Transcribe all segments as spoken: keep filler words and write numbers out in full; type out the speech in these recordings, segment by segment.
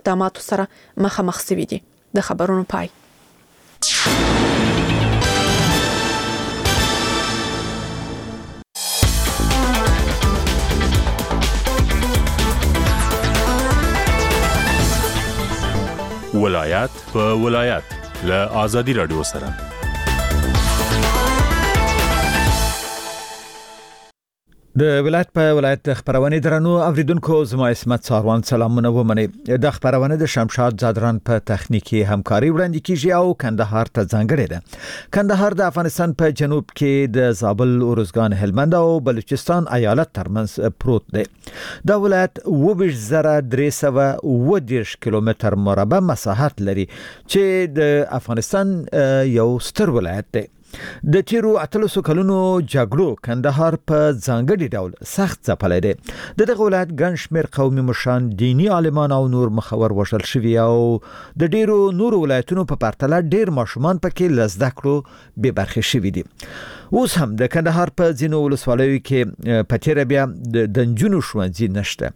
اقداماتو سره مخامخ شوي دي. د خبرونو پای. ولایت په ولایت له آزادي رادیو سره. د ولایت په ولایت خبرونه درنو اوریدونکو زما اسمت ساروان سلامونه ومني. د خبرونه د شمشاد زادران په تخنیکی همکاري وړاندې کیږي او کندهار ته ځانګړي ده. کندهار د افغانستان په جنوب کې د زابل، ارزګان، هلمند او بلوچستان ایالت ترمنځ پروت دی. دا ولایت وبش زره درې سوه اووه دیرش کیلومتر مربع مساحت لري چې د افغانستان یو ستر ولایت دی. د تیرو اتلسو کلونو جګړو کندهار په ځانګړي ډول سخت ځپلی دی. د دغه ولایت ګڼ شمېر قومي مشران، دینی عالمان او نور مخور وژل شوي او د ډیرو نورو ولایتونو په پرتله ډیر ماشومان پکې له زده کړو بې برخې شوي دي. اوس هم د کندهار په ځینو ولسوالیو کې په تیره بیا د نجونو ښوونځي نشته.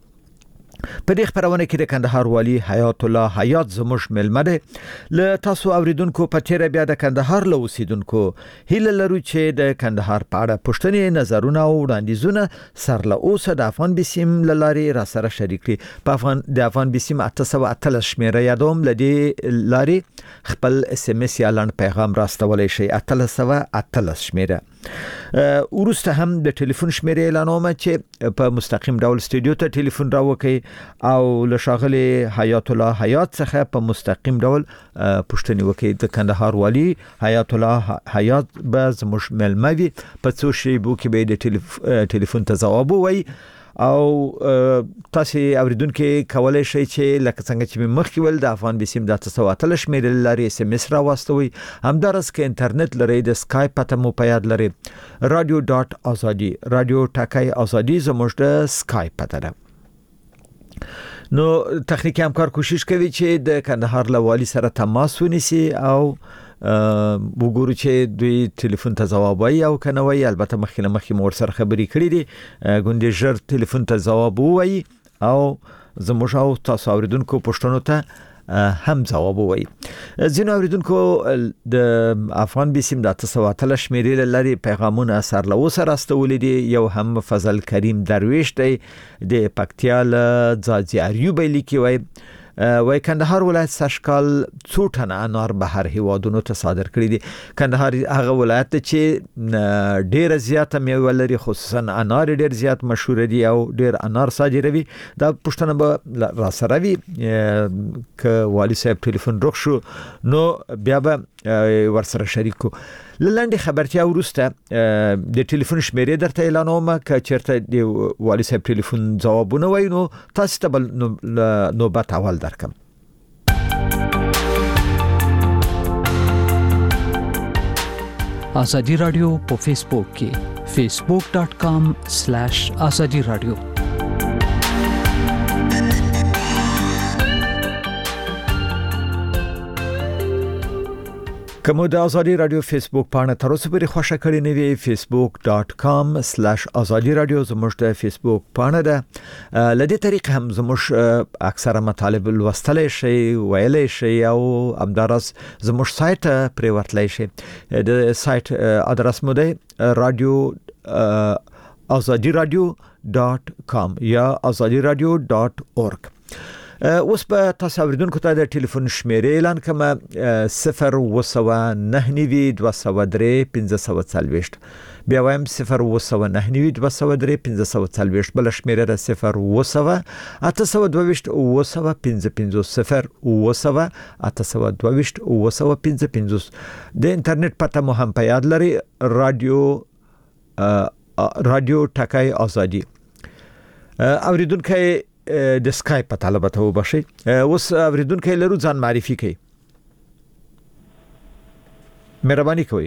په دې خبرونه کې د کندهار والی حیات الله حیات زموږ ملمه ده. له تاسو اوریدونکو په تیره بیا د کندهار له اوسیدونکو هیله لرو چې د کندهار په اړه پوښتنې، نظرونه او وړاندیزونه سر له اوسه د افغان بسیم لارې را سره شریک کړئ. په افغان د افغان بسیم اته سوه اتلس شمیره یادوم، لدې لارې خپل اس ام اس یا لنډ پیغام راستولای شئ. اته سوه اتلس شمیره. ورسته هم د ټلیفون شمیره اعلانوم چې په مستقیم ډول استودیو ته ټلیفون راوکړئ او له ښاغلي حیات الله حیات څخه په مستقیم ډول پوښتنې وکړئ. د کندهار والی حیات الله حیات به زموږ ملمه وي. په څو شیبو کې به د ټلیفون ته ځواب ووایي او تاسو اوریدونکو کولای شئ چې لکه څنګه چې مخکې ول د افغان بسیم د اته سوه اتلس شمیره لارې اس ام اس را واستوي. همدارس کې انټرنیټ لري، د سکایپ پته مو په یاد لري، رادیو ډاټ ازادي، رادیو ټاکای ازادي زموږ د سکایپ پته ده. نو تخنیکی همکار کوشش کوي چې د کندهار له والی سره تماس ونیسي او وګورو چې دوی ټلیفون ته ځواب وایي او کنه وایي. البته مخکې نه مخکې مور سره خبرې کړې دي، ګوندې ژر ټلیفون ته ځواب وایي او زموږ او تاسو اوریدونکو پوښتنو ته هم ځواب وایي. ځینو اوریدونکو د افغان بسیم د اته سوه اتلس شمیرې لارې پیغامونه سر له اوسه راستولي دي. یو هم فضل کریم درویش دی د پکتیا له ځاځي اریوب لیکي، وایي وای کندهار ولایت سشکال څو ټنه انار بهر هیوادونو ته صادر کړی دي. کندهار هغه ولایت چې ډیر زیاته میوه لري، خصوصا انار ډیر زیات مشهور دي او ډیر انار صادروي. دا پښتنه به را سره وي ک والی صاحب ټلیفون روغ شو نو بیا به ورسره شریکو. لنډه خبرتیا ورسته د ټلیفون شمیرې درته اعلانوم ک چیرته د والی صاحب ټلیفون ځوابونه وای نو تاسو ته بل نوبت اول درکم. آزادی رادیو په فیسبوک کې facebook dot com slash azadi radio. کومه د ازادي رادیو فیسبوک پاڼه تر اوسه پورې خوښه کړې نه وي facebook dot com slash azadi radio زموږ د فیسبوک پاڼه ده. لدې طریق هم زموږ اکثره مطالب لوستلای شئ، ویلای شئ او همدارس زموږ سایت پرې ورتلای شئ. د سایت ادرس مو دی رادیو azadi radio dot com یا azadi radio dot org. اوس په تاسو اوریدونکو ته د ټلیفون شمیرې اعلان کوم صفر اووه سوه نهه نوي دوه سوه درې پنځه سوه څلوېښت. بیا وایم صفر اووه سوه نهه نوي دوه سوه درې پنځه سوه څلوېښت. بل شمیره ده صفر اووه سوه اته سوه دوه ویشت اووه سوه پنځه پنځوس. صفر اووه سوه اته سوه دوه ویشت اووه سوه پنځه پنځوس. د انټرنیټ پته مو هم په یاد لري، رادیو رادیو ټاکای ازادي. اوریدونکو د سکایپ په طلبه ته وبشي. اوس اوریدونکو لرو ځان معرفي کړئ. مهرباني کوئ.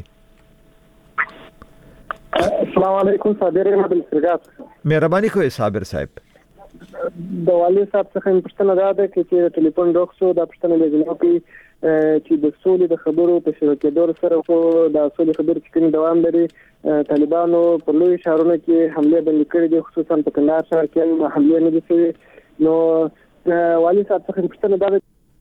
السلام علیکم، صابر احمد السرګات. مهرباني کوئ صابر صاحب. د والي صاحب څخه پوښتنه دا ده چې ټلیفون ډوکسو د پښتنې د جنوبي چې د سولې د خبرو په شبکې دور سره خو د سولې خبرو چې کوم دوام لري، طالبانو په لوی شهرونو کې حمله بند کړې دي، خصوصا په کندهار ښار کې حمله نه دي شوې. نو والي صاحب څخه پوښتنه دا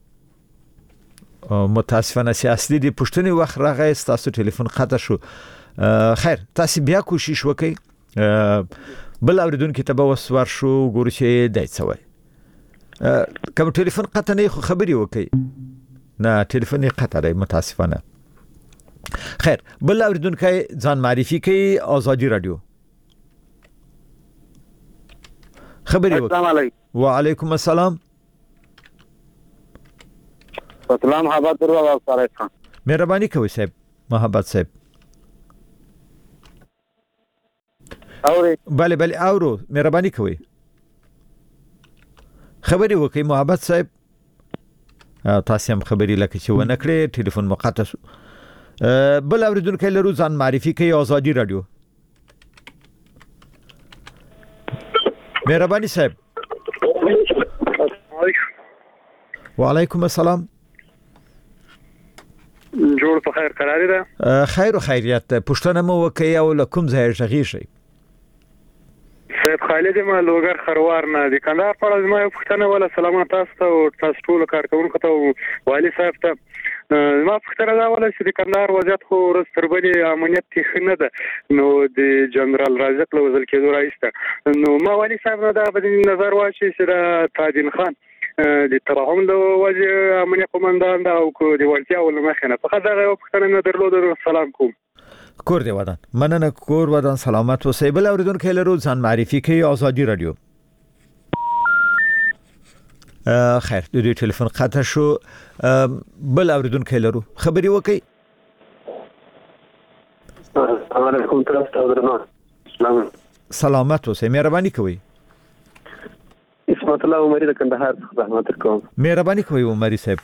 متاسفانه سیاسي دي پښتني وخت راغی تاسو ټلیفون قطع شو خیر تاسو بیا کوشش وکړئ بل اوریدونکو ته به وسوار شو ګورئ چې دای څوي کوم ټلیفون قطع نه خو خبري وکړئ نه ټلیفون یې قطع دی متاسفانه خیر بل اوریدونکو ځان معرفي کوي آزادي رادیو خبري وکړئ السلام علیکم وعلیکم السلام سلام محبت ورو سره ښه مهرباني کوئ صاحب محبت صاحب اوري بله بله اورو مهرباني کوئ خبري وکړئ محبت صاحب تاسو هم خبري لکه چې ونه کړې ټلیفون مقطع شو بل اوریدونکو لرو ځان معرفي کوي آزادي رادیو مهرباني صاحب وعلیکم السلام جوړ په خیر قرار ده خیر او خیریت پښتنه مو وکي او لکم ځای ژغی شي سید خالد ما لوګر خروار نه د کندهار په اړه ما پښتنه ولا سلامات تاسو ته او تاسو ټول کارکونکو ته والي صاحب ته ما پښتنه دا ولا چې د کندهار وضعیت خو رستربلي امنیت کې نه ده نو د جنرال رازق له وزل کېدو راځي نو ما والي صاحب دا په نظر واچي چې تاجین خان د ترحم د وجه امنیت قومندان دا او د ورتیا ول مخنه فقط دا یو پښتنه نه درلود سلام کوم کور دی ودان مننه کور ودان سلامت اوسئ بل اوریدونکو لرو ځان معرفي کوي آزادي رادیو خیر د دې ټلیفون قطع شو بل اوریدونکو لرو خبري وکي السلام علیکم تاسو ته سلامت اوسئ مهرباني کوئ اسمت الله عمری د کندهار څخه زحمت کوم مهرباني کوئ عمری صاحب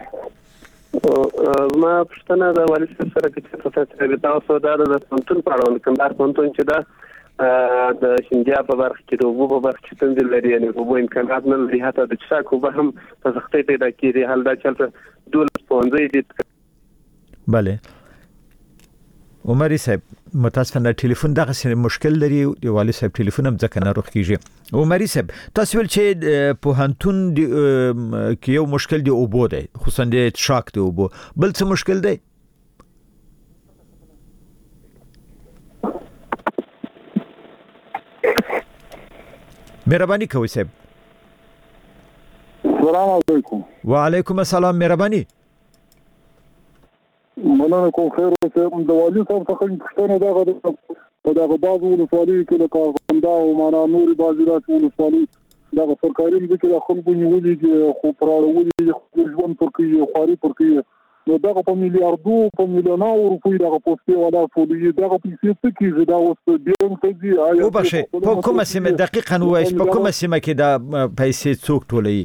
ما پښتنه د والي سره کې څه تاسو دا د پونتون په اړه کندهار پونتون چې دا د شینجا په برخه کې د وبو په برخه کې څنګه لري یعنی وبو امکانات نه لري حتی د چاکو به هم په سختۍ پیدا کیږي حال دا چلته دولت پونځي دي bale عمری صاحب متاسفانه ټلیفون دغه سره مشکل لري دی والي صاحب ټلیفون هم ځکه نه روخ کیږي عمری صاحب تاسو ول چې په هانتون کې یو مشکل دی او بو دی خصوصا د شاک دی او بو بل څه مشکل دی مهرباني کوئ صاحب السلام علیکم وعلیکم السلام مهرباني مننه کوم خیر اوسه د والي صاحب څخه پوښتنه دا غواړم په دغه بازو ولسوالۍ کې له کاغندا او معنا نوري بازارات ولسوالۍ دغه سرکاري ځکه د خلکو نیولې خو پراړولې ژوند ترکي خواري ترکي نو دغه په میلیارډو په میلیونو روپۍ دغه پوسټي ولا فولي دغه پیسې څه کیږي دا اوس ډیر څه او بشه په کومه سیمه دقیقاً وایي په کومه سیمه کې دا پیسې څوک ټولوي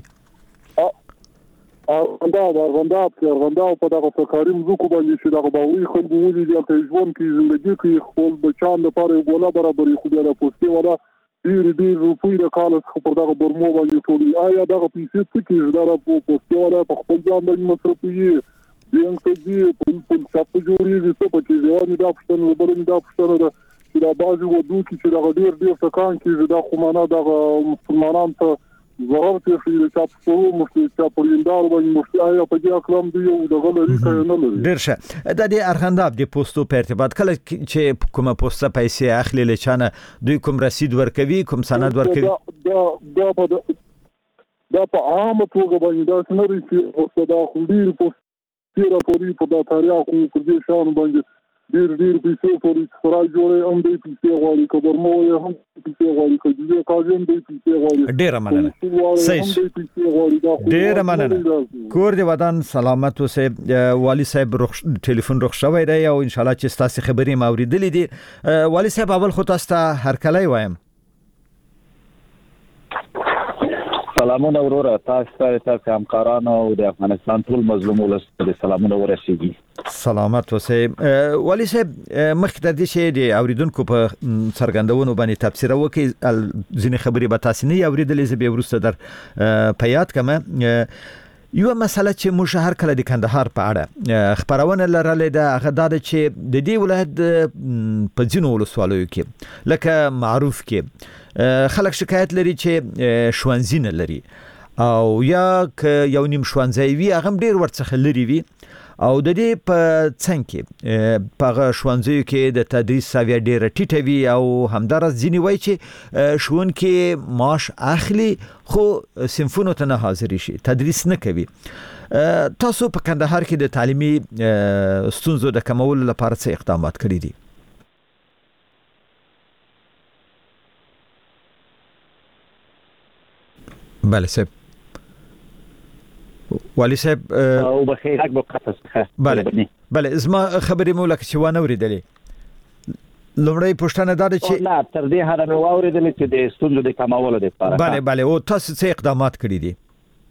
دا ورغندا په ورغندا په دغه سرکاري مزکو باندې چې دغه باوی خلکو ولې د ژوند کې ژوندۍ کې خپل بچان لپاره ګولا برابرې خو د پوسټي ولا ډیر ډیر روپۍ د کال څخه په دغه برمو باندې ټولي آیا دغه پیسې څه کیږي دا په پوسټي ولا په خپل ځان باندې مصرفي یم څه دي په څه جوړیږي څه په کې ځواني دا پښتنه وبرني دا پښتنه دا چې دا بازي ودو کې چې دا ډیر ډیر څکان کې دا خو معنا د مسلمانانو ته ضرر کې چې تاسو مفتي چې پرېندار باندې مفتي آیا په دې اقلام دی او د غلري کړه نه لري ډیر ښه د دې ارغنداب د پوسټو په ارتباط کله چې کومه پوسټه پیسې اخلي لچانه دوی کوم رسید ورکوي کوم سند ورکوي دا دا په دا په عامه توګه باندې دا څنګه چې پوسټه دا خو ډیر پوسټه راپوري په دا تاریخ او په دې شان باندې ډیر ډیر پیسې پورې خورای جوړې هم دې پیسې غواړي کبر مو هم پیسې غواړي کله کاجن دې پیسې غواړي ډیر مننه صحیح ډیر مننه کور دې ودان سلامت اوسه والي صاحب رخ ټلیفون رخ شوی دی او ان شاء الله چې تاسو خبرې موریدلې دي والي صاحب اول خو تاسو ته هر کله وایم سلامونه وروره تاسو ته تاسو همکارانو او د افغانستان ټول مظلوم ولس ته سلامونه ورسیږي سلامت اوسئ والي صاحب مخکې د دې چې د اوریدونکو په څرګندونو باندې تفسیر وکړي ځینې خبرې به تاسو نه اوریدلې زه به ورسته در په یاد کمه یو مسله چې موږ هر کله د کندهار په اړه خبرونه لرلې ده هغه دا چې د دې ولایت په ځینو ولسوالیو کې لکه معروف کې خلک شکایت لري چې شوانځي نه لري او یا ک یو نیم شوانځای وي هغه ډیر ورڅخه لري وي او د دې په څنګ کې په شوانځیو کې د تدریس ساویه ډیره ټیټه وي او همدارس ځینې وایي چې ښوونکي معاش اخلي خو صنفونو ته نه حاضر شي تدریس نه کوي. تاسو په کندهار کې د تعلیمي ستونزو د کمولو لپاره څه اقدامات کړي دي؟ بله صاحب والی صاحب او بخیر حق بقطع بله بله زما خبرې مو لکه چې وانه اوریدلې لومړی پوښتنه دا ده چې نه تر دې هغه مې واوریدلې چې د ستونزو د کمولو لپاره بله بله او تاسو څه اقدامات کړي دي؟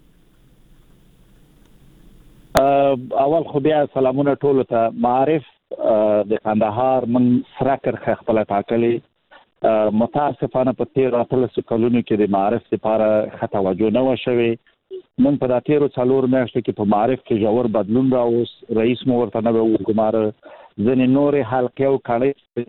اول خو بیا سلامونه ټولو ته. معارف د کندهار من سره کرخه خپل ټاکلې متاسفانه په تیر اتلس کلونو کې د معارف لپاره ښه توجه نه وشوي. من په داتیرو څلور میاشتو کې په معارف کې ژور بدلون راوست. رئیس مو ورته نه وګمار ځنې نورې حلقې او کړي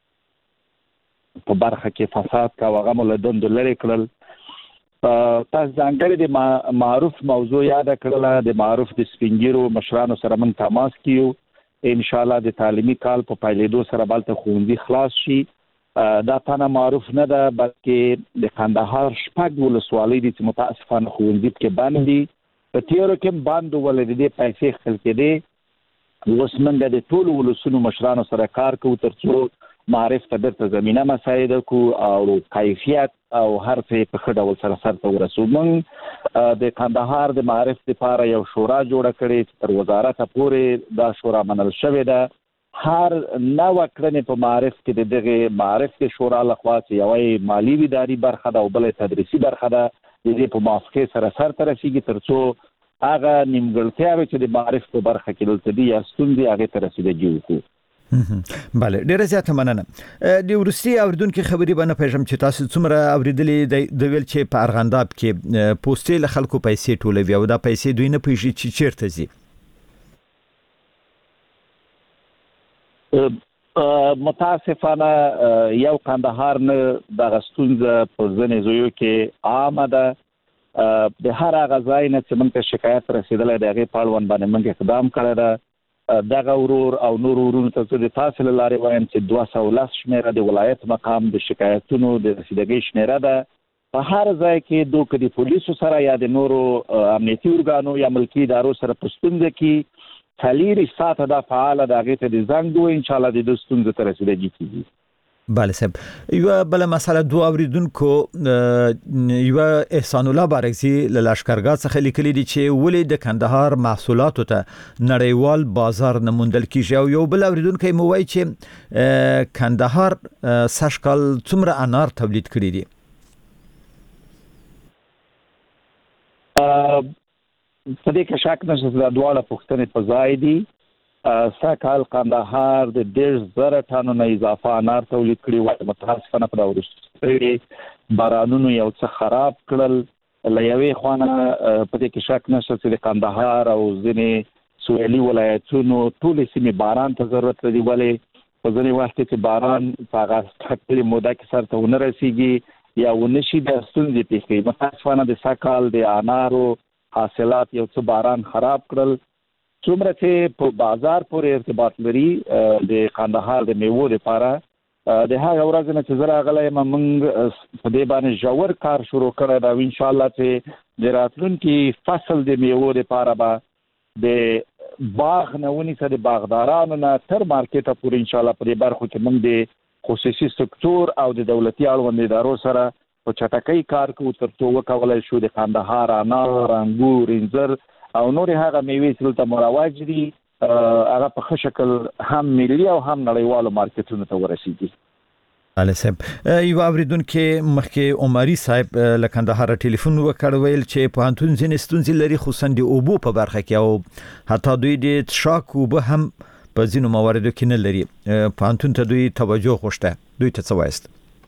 په برخه کې فساد کا وغه مول دند لري کړل. تاسو ځانګړي د معروف موضوع یاد کړل. د معروف د سپینګیرو مشرانو سره من تماس کیو. ان شاء الله د تعلیمي کال په پایلیدو سره بالته خوندې خلاص شي. دا تنه معروف نه ده بلکې د کندهار شپږ ولسوالۍ دي چې متاسفانه خوندې کې باندې په تیرو کې باندې ولې د پیسې خلک دي. اوس موږ د ټول ولسونو مشرانو سره کار کوو ترڅو معرف ته درته زمينه مساعده کو او کیفیت او هر څه په خډه ول سره سره ورسو. موږ د کندهار د معرف لپاره یو شورا جوړه کړې تر وزارت پورې دا شورا منل شوې ده. هر نو کړنې په معرف کې د دغه معرف کې شورا لخوا یوې مالی اداري برخه ده او بل تدریسي برخه ده د دې په موافقه سره سره ترسيږي ترڅو هغه نیمګړتیاوې چې د معرف په برخه کې دلته دي یا ستونزې هغه ترسيږي وکړو. بله ډیره زیاته مننه. د ورستي اوریدونکو خبرې باندې پېژم چې تاسو څومره اوریدلې د ویل چې په ارغنداب کې پوسټې له خلکو پیسې ټولوي او دا پیسې دوی نه پیژي چې چیرته ځي. متاسفانه یو کندهار نه د غستونزه په ځنې زویو کې عامه ده. د هر هغه ځای نه چې موږ ته شکایت رسیدلی د هغې په اړوند باندې موږ اقدام کړی ده. دغه ورور او نور ورونو ته زه د تاسو له لارې وایم چې دوه سوه لس شمېره د ولایت مقام د شکایتونو د رسیدګۍ شمېره ده. په هر ځای کې دوی که د پولیسو سره یا د نورو امنیتي ارګانو یا ملکي ادارو سره په ستونزه کې څلېرې ساعته دا فعاله ده هغې ته د زنګ ووایي انشاءالله د دې ستونزو ته رسیدګي کېږي. بله صاحب یوه بله مسله دوه اوریدونکو یوه احسان الله بارکزي له لښکرګاه څخه لیکلي دي چې ولې د کندهار محصولاتو ته نړیوال بازار نه موندل کیږي او یو بل اوریدونکی مو وایي چې کندهار سږ کال څومره انار تولید کړي دي؟ په دې کې شک نشته چې دا دواړه پوښتنې په ځای دي. سږ کال کندهار د دېرش زره ټنو نه اضافه انار تولید کړي وای. متاسفانه په دا وروستي بارانونو یو څه خراب کړل. له یوې خوا نه په دې کې شک نشته چې د کندهار او ځینې سویلي ولایتونو ټولې سیمې باران ته ضرورت لري ولې په ځینې وخت کې باران په هغه ټاکلې موده کې سرته ونه رسیږي یا ونه شي د ستونزې پیښ کوي. متاسفانه د سږ کال د انارو حاصلات یو څه باران خراب کړل. څومره چې په بازار پورې ارتباط لري د کندهار د میوو لپاره د هغه ورځ نه چې زه راغلی یم موږ په دې باندې ژور کار شروع کړی دا ان شاء الله چې د راتلونکي فصل د میوو لپاره به د باغ نه ونیسه د باغدارانو نه تر مارکیټه پورې ان شاء الله په دې برخو کې موږ د خصوصي سکتور او د دولتي اړوند ادارو سره په چټکۍ کار کوو ترڅو وکولای شو د کندهار انار، انګور، انځر او نورې هغه میوې چې دلته مروج دي هغه په ښه شکل هم ملي او هم نړیوالو مارکیټونو ته ورسیږي. علي صاحب یو اوریدونکو مخکې عمري صاحب له کندهار ټلیفون وکړ ویل چې په انتون ځینې ستونزې لري خصوصا د اوبو په برخه کې او حتی دوی د تشاک اوبه هم په ځینو مواردو کې نه لري. په انتون ته دوی توجه غوښته. دوی ته څه وایست؟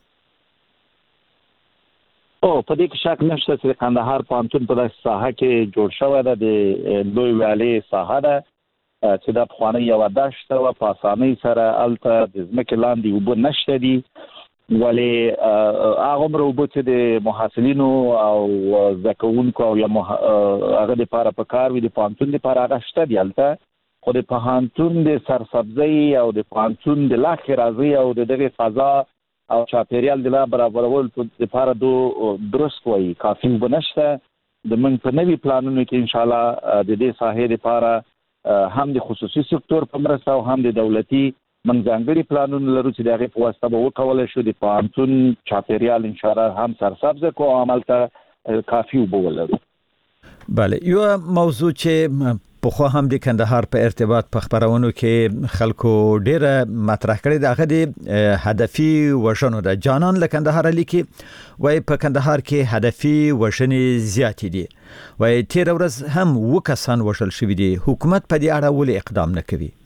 او په دې کې شک نشته چې کندهار پوهنتون په داسې ساحه کې جوړ شوی ده د لوی ویالې ساحه ده چې د پخوانۍ یوه دشته وه په اسانۍ سره هلته د ځمکې لاندې اوبه نشته دي ولې هغه مروبو چې د محصلینو او زکونکو او هغه د لپاره په کار وي د پانتون لپاره هغه شته دی البته خو د پانتون د سرسبزي او د پانتون د لاخ راځي او د دغه فضا او چاپیریال د لا برابرول لپاره دو درست وي کافي بنشته د من په نوي پلانونو کې ان شاء الله د دې ساحې لپاره هم د خصوصي سکتور په مرسته او هم د دولتي من ځانګړي پلانونه لرو چې دغه په واسطه به وکولای شو د پانتون چاپیریال ان شاء الله هم سرسبز کو عمل ته کافي وبولو. بله یو موضوع چې په خو هم د کندهار په ارتباط په خبرونو کې خلکو ډیره مطرح کړي دغه د هدفي وژنو د جانان له کندهار لیکي وای په کندهار کې هدفي وژنې زیات دي وای تیر ورځ هم وکسان وژل شوی دي حکومت په دې اړه ولې اقدام نه کوي؟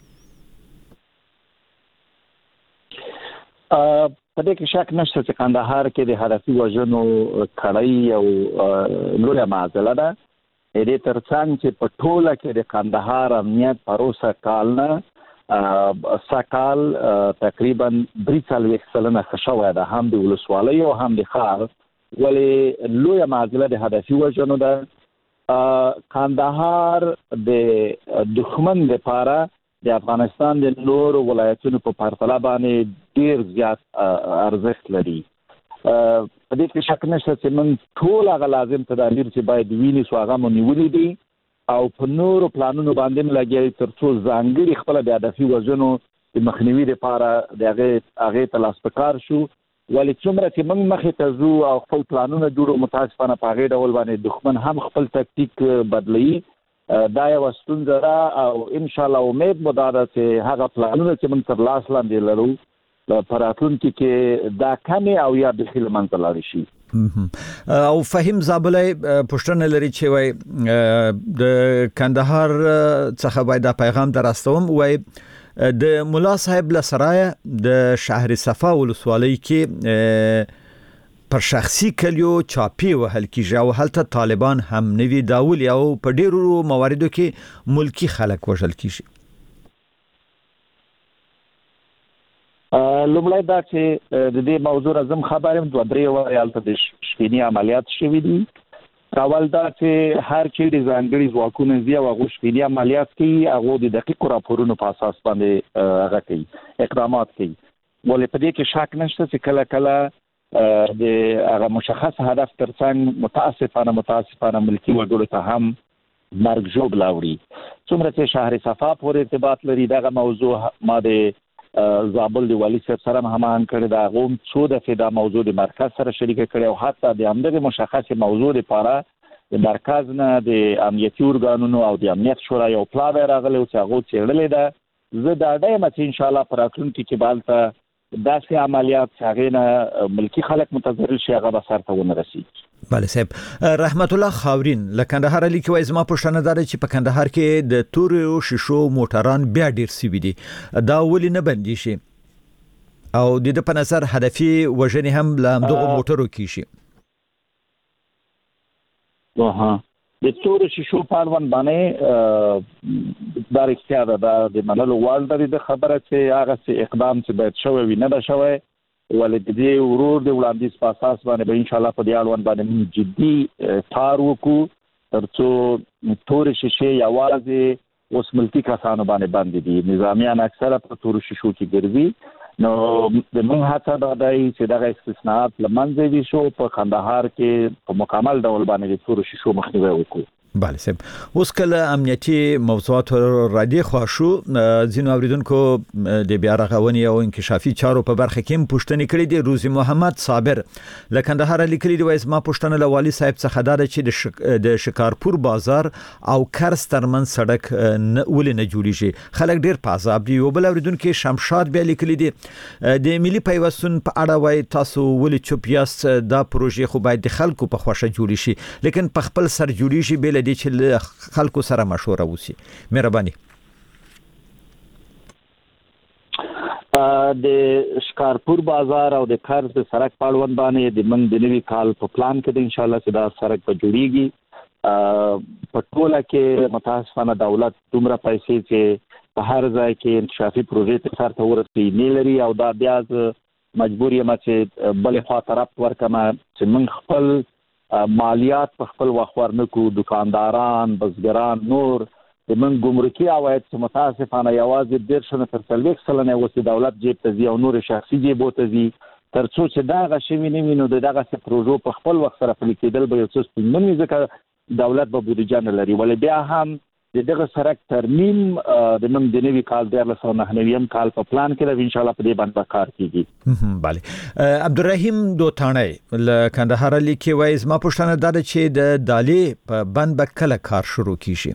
په دې کې شک نشته چې کندهار کې د هدفي وژنو کړای او لوړه معضله ده. دې ترڅنګ چې په ټوله کې د کندهار امنیت پروسه کال نه سکال تقریبا درې څلوېښت سلنه خشوه ده هم د ولسوالۍ او هم د ښار ولې لویه معضله د هدفي وژنو ده. کندهار د دښمن لپاره د افغانستان د نورو ولایتونو په پرتله باندې ډیر زیات ارزښت لري. په دې کې شک نشته چې من ټول هغه لازم تدابیر چې باید ویني سو هغه مونږ نیولې دي او په نورو پلانونو باندې لګي ترڅو ځانګړي خپل د هدفي وژنو د مخنیوي لپاره د هغه هغه تلاش وکړ شو ولې څومره چې موږ مخې ته ځو او خپل پلانونه جوړو متاسفانه په هغه ډول باندې دښمن هم خپل تکتیک بدلی دا یو ستونزه ده او ان شاء الله امید مو ده چې هغه پلانونه چې موږ تر لاس لاندې لرو پراتونکو کې دا کمی او یا بخیل منځلار شي. او فهم زابلای پښتنه لري چې وای د کندهار څخه باید د پیغام دراستوم وای د مولا صاحب لسرای د شهر صفا ولسوالۍ کې پر شخصي کلیو چاپی وهل کیږي او هلته طالبان هم نوی داول او په ډیرو مواردو کې ملکی خلک وژل کیږي. لومړی دا چې د دې موضوع زم خبرم دوه درې وایالته د شپېنی عملیات شوي دي. اول دا چې هر چیرې د ځانګړي ځواکونو زی او غوښ شپېنی عملیات کوي هغه د دقیق راپورونو په اساس باندې هغه کوي اقدامات کوي ولې په دې کې شک نشته چې کله کله د هغه مشخص هدف ترڅنګ متاسفانه متاسفانه ملکی وګړو ته هم مرګ جوړ لاوري. څومره چې شهر صفا پورې ارتباط لري دغه موضوع ما د زابل دی والی صاحب سره همان کړی دا غوم څو د فدا موضوع د مرکز سره شریک کړي او حتی د امنیت مشخص موضوع لپاره د مرکز نه د امنیتي ارګانونو او د امنیت شورا یو پلان راغلی او هغه چیرلې ده زه دا ډایم چې ان شاء الله پراتونکو کې بالته داسې عملیات هغه نه ملکی خلک متضرر شي هغه به سرته ونرسي. بله صاحب رحمت الله خاورین لکندهار علی کې وای زما پښتنه دار چې په کندهار کې د تورو شیشو موټران بیا ډیر سوي دي دا ولې نه بندي شي او د دې په نظر هدفي وژنې هم لامدغه موټرو کې شي. واه د تورو شیشو پالوان باندې دا رښتیا ده د منلو وړ د خبره چې هغه اقدام چې باید شوی وي نه ده شوی ولې د دې ورور د وړاندیز په اساس باندې به ان شاء الله په دې اړوند باندې جدي کار وکړو ترڅو تور شیشې یوازې اوس ملکی کسانو باندې باندې دي نظامیان اکثره په تور شیشو کې ګرځي نو د موږ هڅه دا دی چې دغه استثناءات لمنځه وي شو په کندهار کې په مکمل ډول باندې د تور شیشو مخنیوي وکړو. بله صاحب اوس کله امنیتي موضوعات را دي خو شو ځینو اوریدونکو د بیا رغونې او انکشافي چارو په برخه کې پوښتنې کړې دي. روزي محمد صابر لکندهار لیکلي دی وایي ما پوښتنه له والي صاحب څخه دا چې د شک... د شکارپور بازار او کرس ترمن سړک ولې نه جوړیږي خلک ډیر په عذاب دي. یو بل اوریدونکو شمشاد بیا لیکلي دي د ملي پیوستون په اړه وایي تاسو ولې چوپ یاست دا پروژه خو باید د خلکو په خوښه جوړ شي لیکن په خپل سر جوړی شي بل دي چې خلکو سره مشوره وسی. مهرباني د شکارپور بازار او د کرز د سړک پاړوند باندې د من د نوي کال په پلان کې ان شاء الله چې دا سړک به جوړیږي. په ټوله کې متاسفانه دولت دومره پیسې چې په هر ځای کې انکشافي پروژې ته سره ورسېږي نه لري او دا بیا مجبور یم چې بلې خوا طرف ورکمه چې موږ خپل مالیات په خپل وخت ورنکو، دکانداران، بزګران، نور د موږ ګمرکي عواید چې متاسفانه یوازې دېرش نه تر څلوېښت سلنه اوس د دولت جیب ته ځي او نور شخصي جیبو ته ځي. تر څو چې دغه شوي نه وي نو د دغسې پروژو په خپل وخت سره پلي کېدل به یو څه ستونزمن وي، ځکه دولت به بودیجه نه لري. ولې بیا هم د دغه سړک ترمیم د موږ د نوي کال دیارلس سوه نهه نوي کال په پلان کې ده، انشاءالله په دې باندې به کار کېږي. بله. عبدالرحیم دوتاڼی له کندهاره لیکي وایي زما پوښتنه دا ده چې د دالې په بند به کله کار شروع کیږي؟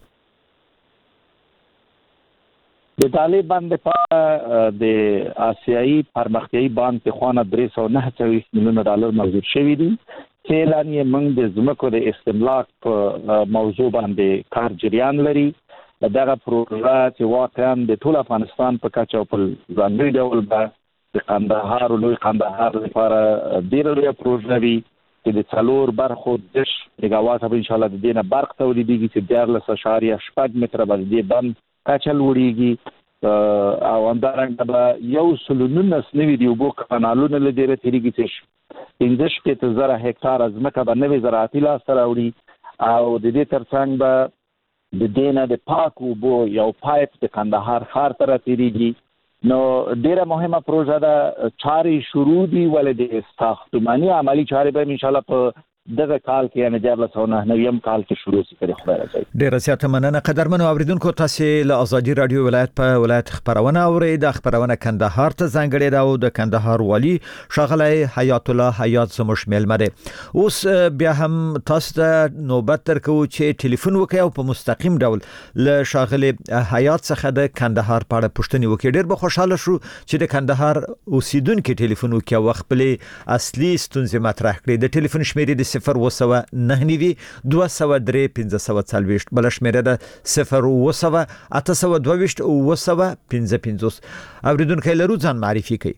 د دالې بند لپاره د آسیایي پرمختیایي بانک په خوا درې سوه نهه څلوېښت میلیونه ډالر منظور شوي دي چې اعلان یې موږ د ځمکو د استملاک په موضوع باندې کار جریان لري. دغه پروژه چې واقعا د ټول افغانستان په کچه او په ځانګړي ډول به د کندهار او لوی کندهار لپاره ډېره لویه پروژه وي چې د څلور برخو دېرش میګاواټه به انشاءالله د دې نه برق تولیدېږي چې دیارلس اعشاریه شپږ متره به د دې بند کچه لوړېږي او همدارنګه به یو سل نولس نوي د اوبو کانالونه له ډېره تېرېږي چې پنځه شپېته زره هکټاره ځمکه به نوې زراعتي لاسته راوړي او د دې ترڅنګ به د دې نه د پاک اوبو یو پایپ د کندهار ښار ته راتېرېږي. نو ډېره مهمه پروژه ده، چارې شروع دي ولې د ساختماني عملي چارې به انشاءالله په دغه کال کې یعنې دیارلس سوه نهه نوي کال کې شروع شي کړي خدای راځي. ډېره زیاته مننه. قدرمنو اوریدونکو، تاسې له ازادي رادیو ولایت په ولایت خبرونه اورئ. د خبرونه کندهار ته ځانګړې ده او د کندهار والی ښاغلی حیات الله حیات زموږ میلمه دی. اوس بیا هم تاسو ته نوبت درکوو چې ټلیفون وکړئ او په مستقیم ډول له ښاغلي حیات څخه د کندهار په اړه پوښتنې وکړئ. ډېر به خوشحاله شو چې د کندهار اوسیدونکي ټلیفون وکړي او خپلې اصلي ستونزې مطرح کړي. د ټلیفون شمیرې د صفر اوه سوه نهه نوي دوه سوه درې پنځه سوه څلوېښت، بله شمیره ده صفر اوه سوه اته سوه دوه ویشت اوه سوه پنځه پنځوس. اوریدونکی لرو، ځان معرفي کوي.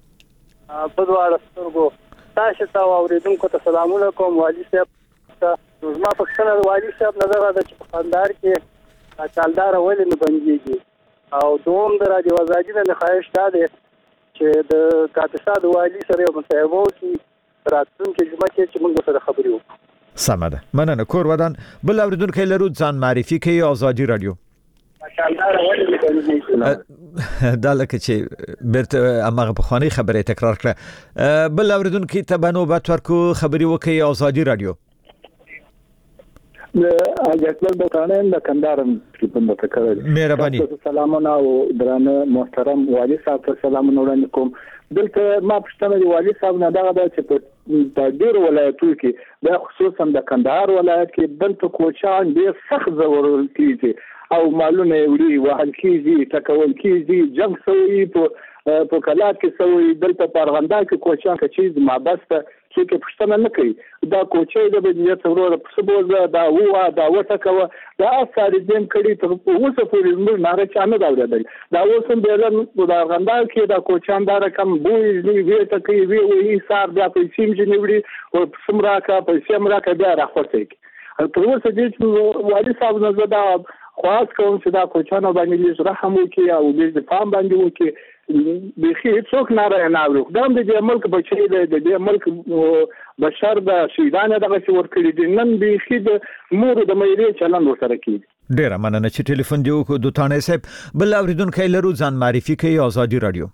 په دواړه سترګو تاسو ته او اوریدونکو ته سلامونه کوم. والي صاحب ته زما پوښتنه د والي صاحب نه ده چې په کندهار کې کالدار ولې نه بندېږي، او دوم د رادیو ازادي نه خواهش دا دی چې د کاپیسا د والي سره یو مصاحبه وکړي راتلونکي جمعه کې چې موږ سره خبرې وکړو. سمه ده، مننه. کور ودان. بل اوریدونکی لرو، ځان معرفي کوي. ازادي رادیو دا لکه چې بیرته هغه پخوانۍ خبرې تکرار کړه. بل اوریدونکي ته به نوبت ورکو، خبرې وکړي. ازادي رادیو د اجازه دوتانه د کندهار ټلیفون ته کړل. مهرباني. سلامونه او درانه محترم والي صاحب ته سلامونه وړاندې کوم. دلته ما پوښتنه دی والي صاحب نه دغه ده چې په ډېرو ولایتونو کې دا خصوصا د کندهار ولایت کې دلته کوچان ډېر سخت ځورول کېږي او مالونه یې وړي، وهل کېږي، ټکول کېږي، جنګ سوی په په کلات کې سوی. دلته په ارغنداب کې کوچان که چیز مابسته څوک پوښتنه نه کوي. دا کوچې د بجنیت ورو په سبوزه دا ووا دا وټکوه دا اثر دې کړي ته اوسه پورې موږ نه چانه دا ورته دا اوسم به د ارغنداب کې دا کوچان دا رقم بوې وی ته کوي وی وی سار بیا په سیم جنوري او سمرا کا په سمرا کا بیا راخوته کی تر اوسه دې والي صاحب نه دا خواست کوم چې دا کوچانو باندې رحم وکړي او دې فهم باندې وکړي. بخي څوک نه نه ورو دا د دې ملک بچي د دې ملک بشر د شیدان دغه څور کړی دي نن بخي د مور د مېلې چلن ورسره کیږي. ډیر مننه چې ټلیفون دی وکړو. دوتانه صاحب بل اوریدونکو لرو، ځان معرفي کوي. ازادي رادیو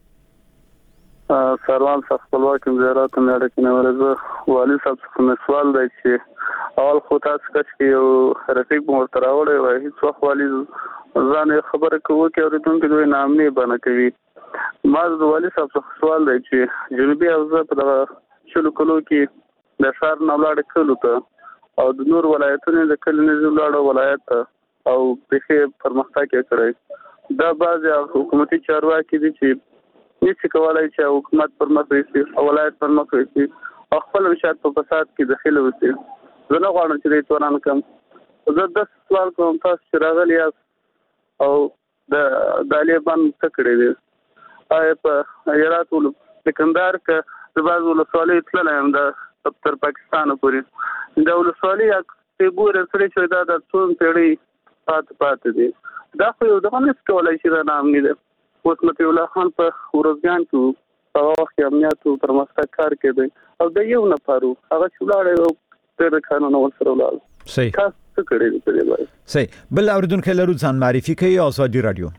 سروان خپلواک زیارت نه اړیکې ورزه والي صاحب څخه سوال دی چې اول خو تاسو کې یو رفیق مور تراوړې وای هیڅ وخت والي ځان خبره کوي چې اوریدونکو دوی نام نه بنه کوي. ما د والي صاحب څخه سوال دی چې جنوبي حوزه په دغه شلو کلو کې د ښار نه ولاړ کلو ته او د نور ولایتونو د کلینز ولاړ ولایت او په پرمختګ کې کړی. دا بعض حکومتي چارواکي دي چې هیڅ کولای چې حکومت پر مخ وي او ولایت پر مخ وي او خپل وشات په فساد کې دخیل وي. زه نه غواړم چې دې توران کوم. زه د سوال کوم تاسو چې راغلی او د دالې باندې تکړه دي آیا په هرات ول سکندر کې د باز ولسوالۍ تللم د تر پاکستان پورې د ولسوالۍ چې ګور سره چې دا د څون پیړۍ پات پات دي دا خو یو دغه نس کولای شي دا نام نه ده. اوس مته الله خان په ورځګان کې هغه وخت امنیت او پرمختګ کار کړی او د یو نفرو هغه چولاړ تر قانون ورسره ولاړ صحیح تاسو څه کړی په دې وایي صحیح بل اوریدونکو لرو ځان معرفي کوي آزادي رادیو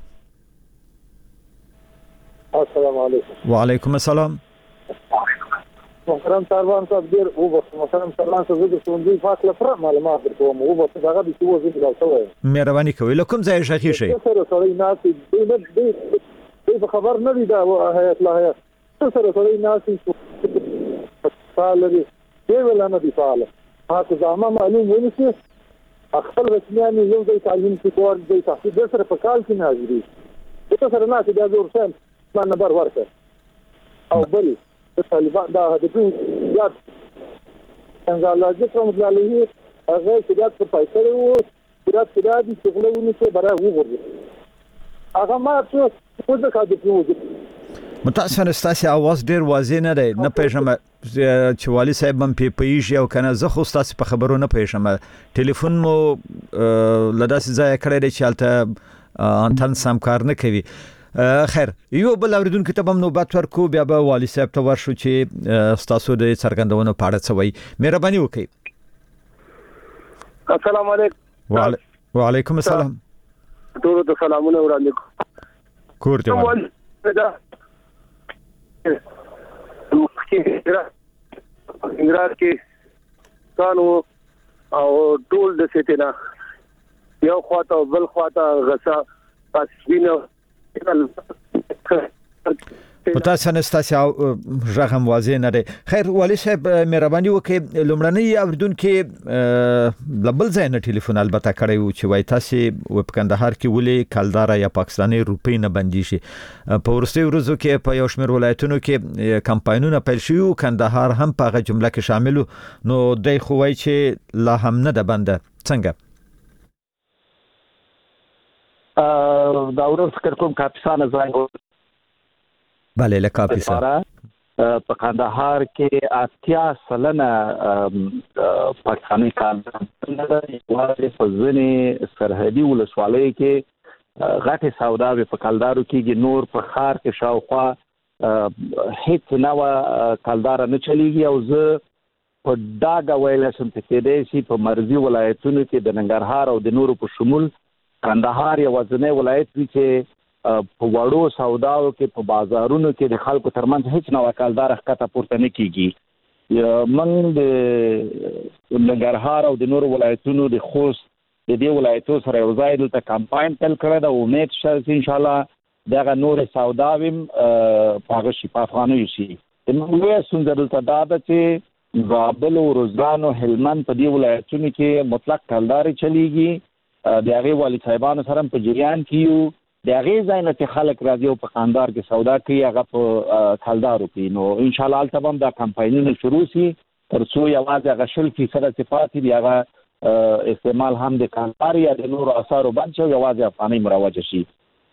السلام علیکم وعلیکم السلام محترم سروان صاحب ډیر او بس محترم سروان صاحب د څنګه فاصله پر معلومات درکوم او بس هغه د څه وځي دا څه مهرباني کوي لکه ځای شخي شي سره سره ناسي د خبر نه دی دا حیات الله حیات سره سره ناسي فعال دی دی ولا نه دی فعال هغه ځما معلوم ونیسي خپل رسمیان یو د تعلیم سپور د تحصیل سره په کال کې حاضرې څه سره ناسي دا زور سم ما نمبر ورکړ او بل طالبان دا د دې یاد څنګه الله دې کوم ځلې هغه چې دا په پایته وو چې دا چې دا دي چې غلونه چې برا وګوري هغه ما څه څه د کاږي په متاسفانه ستاسو आवाज ډیر واضح نه دی نه پېژنم چې والي صاحب هم په پیښ یو کنه زه خو ستاسو په خبرو نه پېژنم ټلیفون مو لداسې ځای کړی دی چې البته انتن سم کار نه کوي خیر یو بل اوریدونکو ته هم نوبت ورکو بیا به والي صاحب ته ورشو چې تاسو د څرګندونو په اړه څه وایي مهرباني وکړئ السلام علیکم وعلیکم السلام ټول ته سلامونه وړاندې کور ته انګرار کې کانو او ټول د سیتنا یو خواته بل خواته غسا تاسبینه متاسفانه ستاسو رقم واضح نه دی خیر والي صاحب مهرباني وکړئ لومړنی اوریدونکو لبل ځای نه ټلیفون البته کړی و چې وای تاسو په کندهار کې ولې کلدار یا پاکستاني روپی نه بندي شي په ورستي ورځو کې په یو شمېر ولایتونو کې کمپاینونه پیل شوي کندهار هم په هغه جمله کې شامل نو دای خو وای چې لا هم نه ده بنده څنګه دا ورور فکر کوم کاپیسان زنګ بله لکاپیسا په کندهار کې اتیا سلنه پاکستاني کارګران د فزنې سرحدي ولسوالۍ کې غټه سوداوي په کلدارو کې نور په خار کې شاوخوا هیڅ نو کلدار نه چلیږي او زه په داګه ویل سم ته دې سي په مرزي ولایتونو کې د ننګرهار او د نورو په شمول کندهار یو ځنې ولایت دی چې په وړو سوداو کې په بازارونو کې د خلکو ترمنځ هیڅ نو کلدار ښکته پورته نه کیږي من د ننګرهار او د نورو ولایتونو د خوست د دې ولایتو سره یو ځای دلته کمپاین تل کړی دا امید شته ان شاء الله دغه نور سوداویم په هغه شي په افغاني شي د موږ څنګه دلته دا ده چې زابل او روزګان او هلمند په دې ولایتونو کې مطلق کلداري چلیږي د هغه والي صاحبانو سره په جریان کې یو د هغه ځای نه چې خلک راځي او په خاندار کې سودا کوي هغه په کلدارو کې نو ان شاء الله تمام دا کمپاینونه شروع شي تر څو یوازې هغه شل فیصد صفات دی هغه استعمال هم د کلدار یا د نورو اثارو باندې یوازې افغاني مروج شي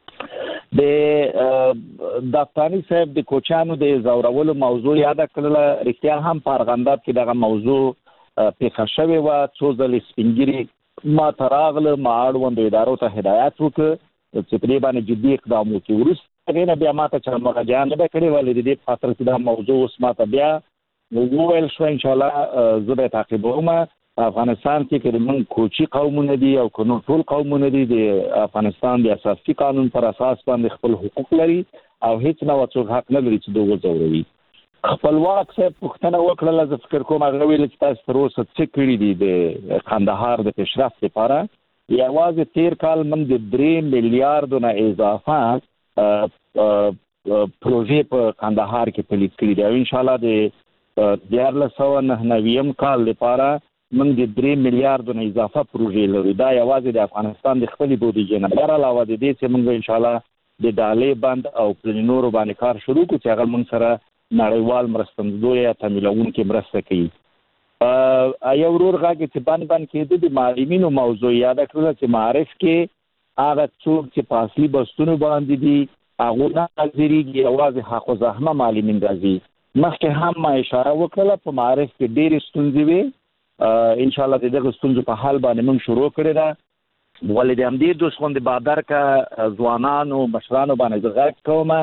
د داستاني صاحب د کوچانو د زورولو موضوع یاد کړل رښتیا هم پارغنداب کې دغه موضوع په خښوي و څو ځل سپینګری ما تراغله ماړوند ادارو ته هدایت وکړ چې په دې باندې جدي اقدام وکړي ورسته غینه بیا ماته چې موږ جان به کړی ولې د دې خاطر چې دا موضوع اوس ماته بیا نو ویل شو ان شاء الله زه به تعقیبوم افغانستان کې چې موږ کوچی قومونه دي او کنو ټول قومونه دي د افغانستان د اساسي قانون پر اساس باندې خپل حقوق لري او هیڅ نو څوک حق نه لري چې دوی زوروي خپلواک څه پښتنه وکړه زه فکر کوم هغه ویل چې تاسو تر اوسه څه کړی دي د کندهار د پیشرفت لپاره یوازې تیر کال من د درې میلیارډ نه اضافه پروژې په کندهار کې پلي کړې دي ان شاء الله د دیارلس سوه نهه نویم کال لپاره من د درې میلیارډ نه اضافه پروژې لرو دا یوازې د افغانستان د خپل بودیجې نه بهر علاوه د دې چې موږ ان شاء الله د ډالۍ بند او په نورو باندې کار شروع کوو چې هغه موږ سره نړیوال مرستندوی یا تمویلونکو مرسته کوي یو ورور غاګه چې باندې باندې کې د معلمینو موضوع یاد کړل چې معرف کې هغه څوک چې په اصلي بستونو باندې دي هغه نه حاضرېږي یوازې حق او زحمه معلمین راځي مخکې هم ما اشاره وکړه په معرف کې ډېرې ستونزې وي ان شاء الله دغه ستونزو په حل باندې موږ شروع کړی دا ولې د همدې دوه خوندې بادر کا ځوانانو مشرانو باندې غږ کوم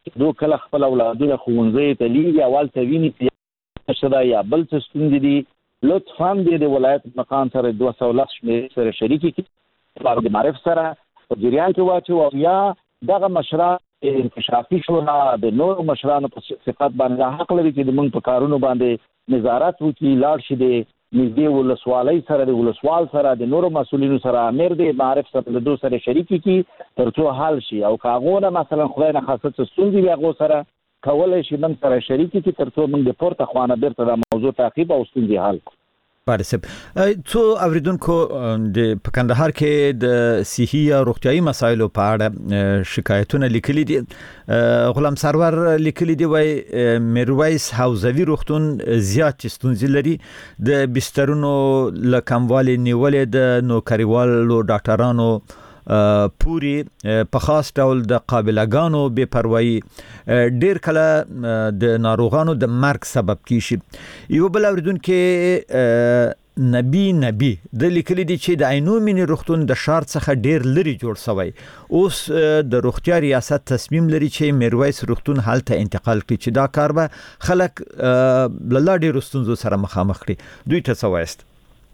دوه کله خپل اولادونه ښوونځي ته لیږي اول ته ویني چې شدا یا بل څه ستونزې دي لطفاً د ولایت مقام سره دوه سوه لس شمېرې سره شریکې کړي د معرف سره په جریان کې واچو او یا دغه مشران انکشافي شورا د نورو مشرانو په صفت باندې حق لري چې موږ په کارونو باندې نظارت وکړي لاړ شي د نږدې ولسوالۍ سره د ولسوال سره د نورو مسؤلینو سره امیر د معرف سره له دوه سره شریکې کړي ترڅو حل شي او کاغونه مثلا خدای نه خاصه ستونزې وي هغه سره کولای شي موږ سره شریکې کړي ترڅو موږ د پورته خوانه بیرته د موضوع تعقیب او ستونزې حل کړو. بارسب څو اوریدونکو د پکندهار کې د صحي او روغتيایي مسایلو په اړه شکایتونه لیکلي دي. غلام سرور لیکلي دی وای میرویس حوزوي روغتون زیات ستونزې لري د بسترونو لکموالي نیولې د نوکریوالو ډاکټرانو پوری په خاص ډول د قابلګانو بے پروايي ډیر کله د ناروغانو د مرګ سبب کیږي. یو بل اوریدونکو نبی نبی د لیکلي دي چې د عینو مینی روغتون د شار څخه ډیر لري جوړ شوی اوس د روغتیا ریاست تصمیم لري چې میرویس روغتون حالته انتقال کړي چې دا کار به خلک بل ډیر ستونزو سره مخامخ کړي. دوی ته څه وایست؟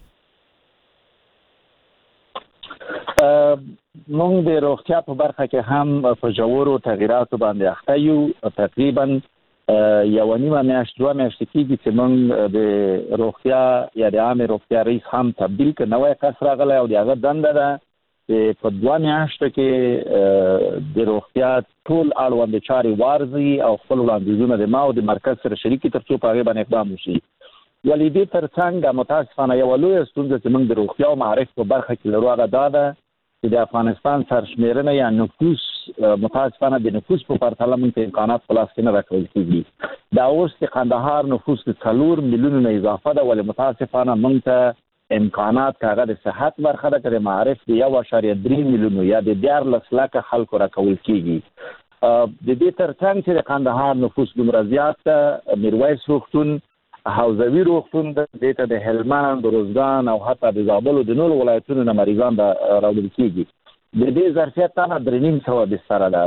مونږ د روغتیا په برخه کې هم په جوړو تغیراتو باندې اخته یو. تقریبا یو نیمه میاشت دوه میاشتې کېږي چې مونږ د روغتیا یا د عامه روغتیا رئیس هم تبدیل کړ نوې کس راغلی او دغه دنده ده چې په دوه میاشتو کې د روغتیا ټول اړوند چارې وارزي او خپل وړاندیزونه د ما او د مرکز سره شریکي ترڅو په هغه باندې اقدام وشي. ولې دې ترڅنګ متاسفانه یو لوی ستونزه چې موږ د روغتیا او معرف په برخه کې لرو هغه دا ده چې د افغانستان سرشمېرنه یا نفوس متاسفانه د نفوس په پرتله موږ امکانات خلاص نه راکول کیږي. دا اوس د قندهار نفوس د څلور میلیونو نه اضافه ده ولې متاسفانه موږ ته امکانات کاغه د صحت برخه ده چې معرف د یو اشاریه درې میلیونو یا د دیارلس لکه خلکو راکول کیږي. د دې ترڅنګ چې د قندهار نفوس دومره زیات ده میرویس روغتون حوزوي روغتون د دې ته د هلمند روزګان او حتی د زابل او د نورو ولایتونو نه مریضان د راوړل کیږي. د دې ظرفیت ته درې نیم سوه بستر ده.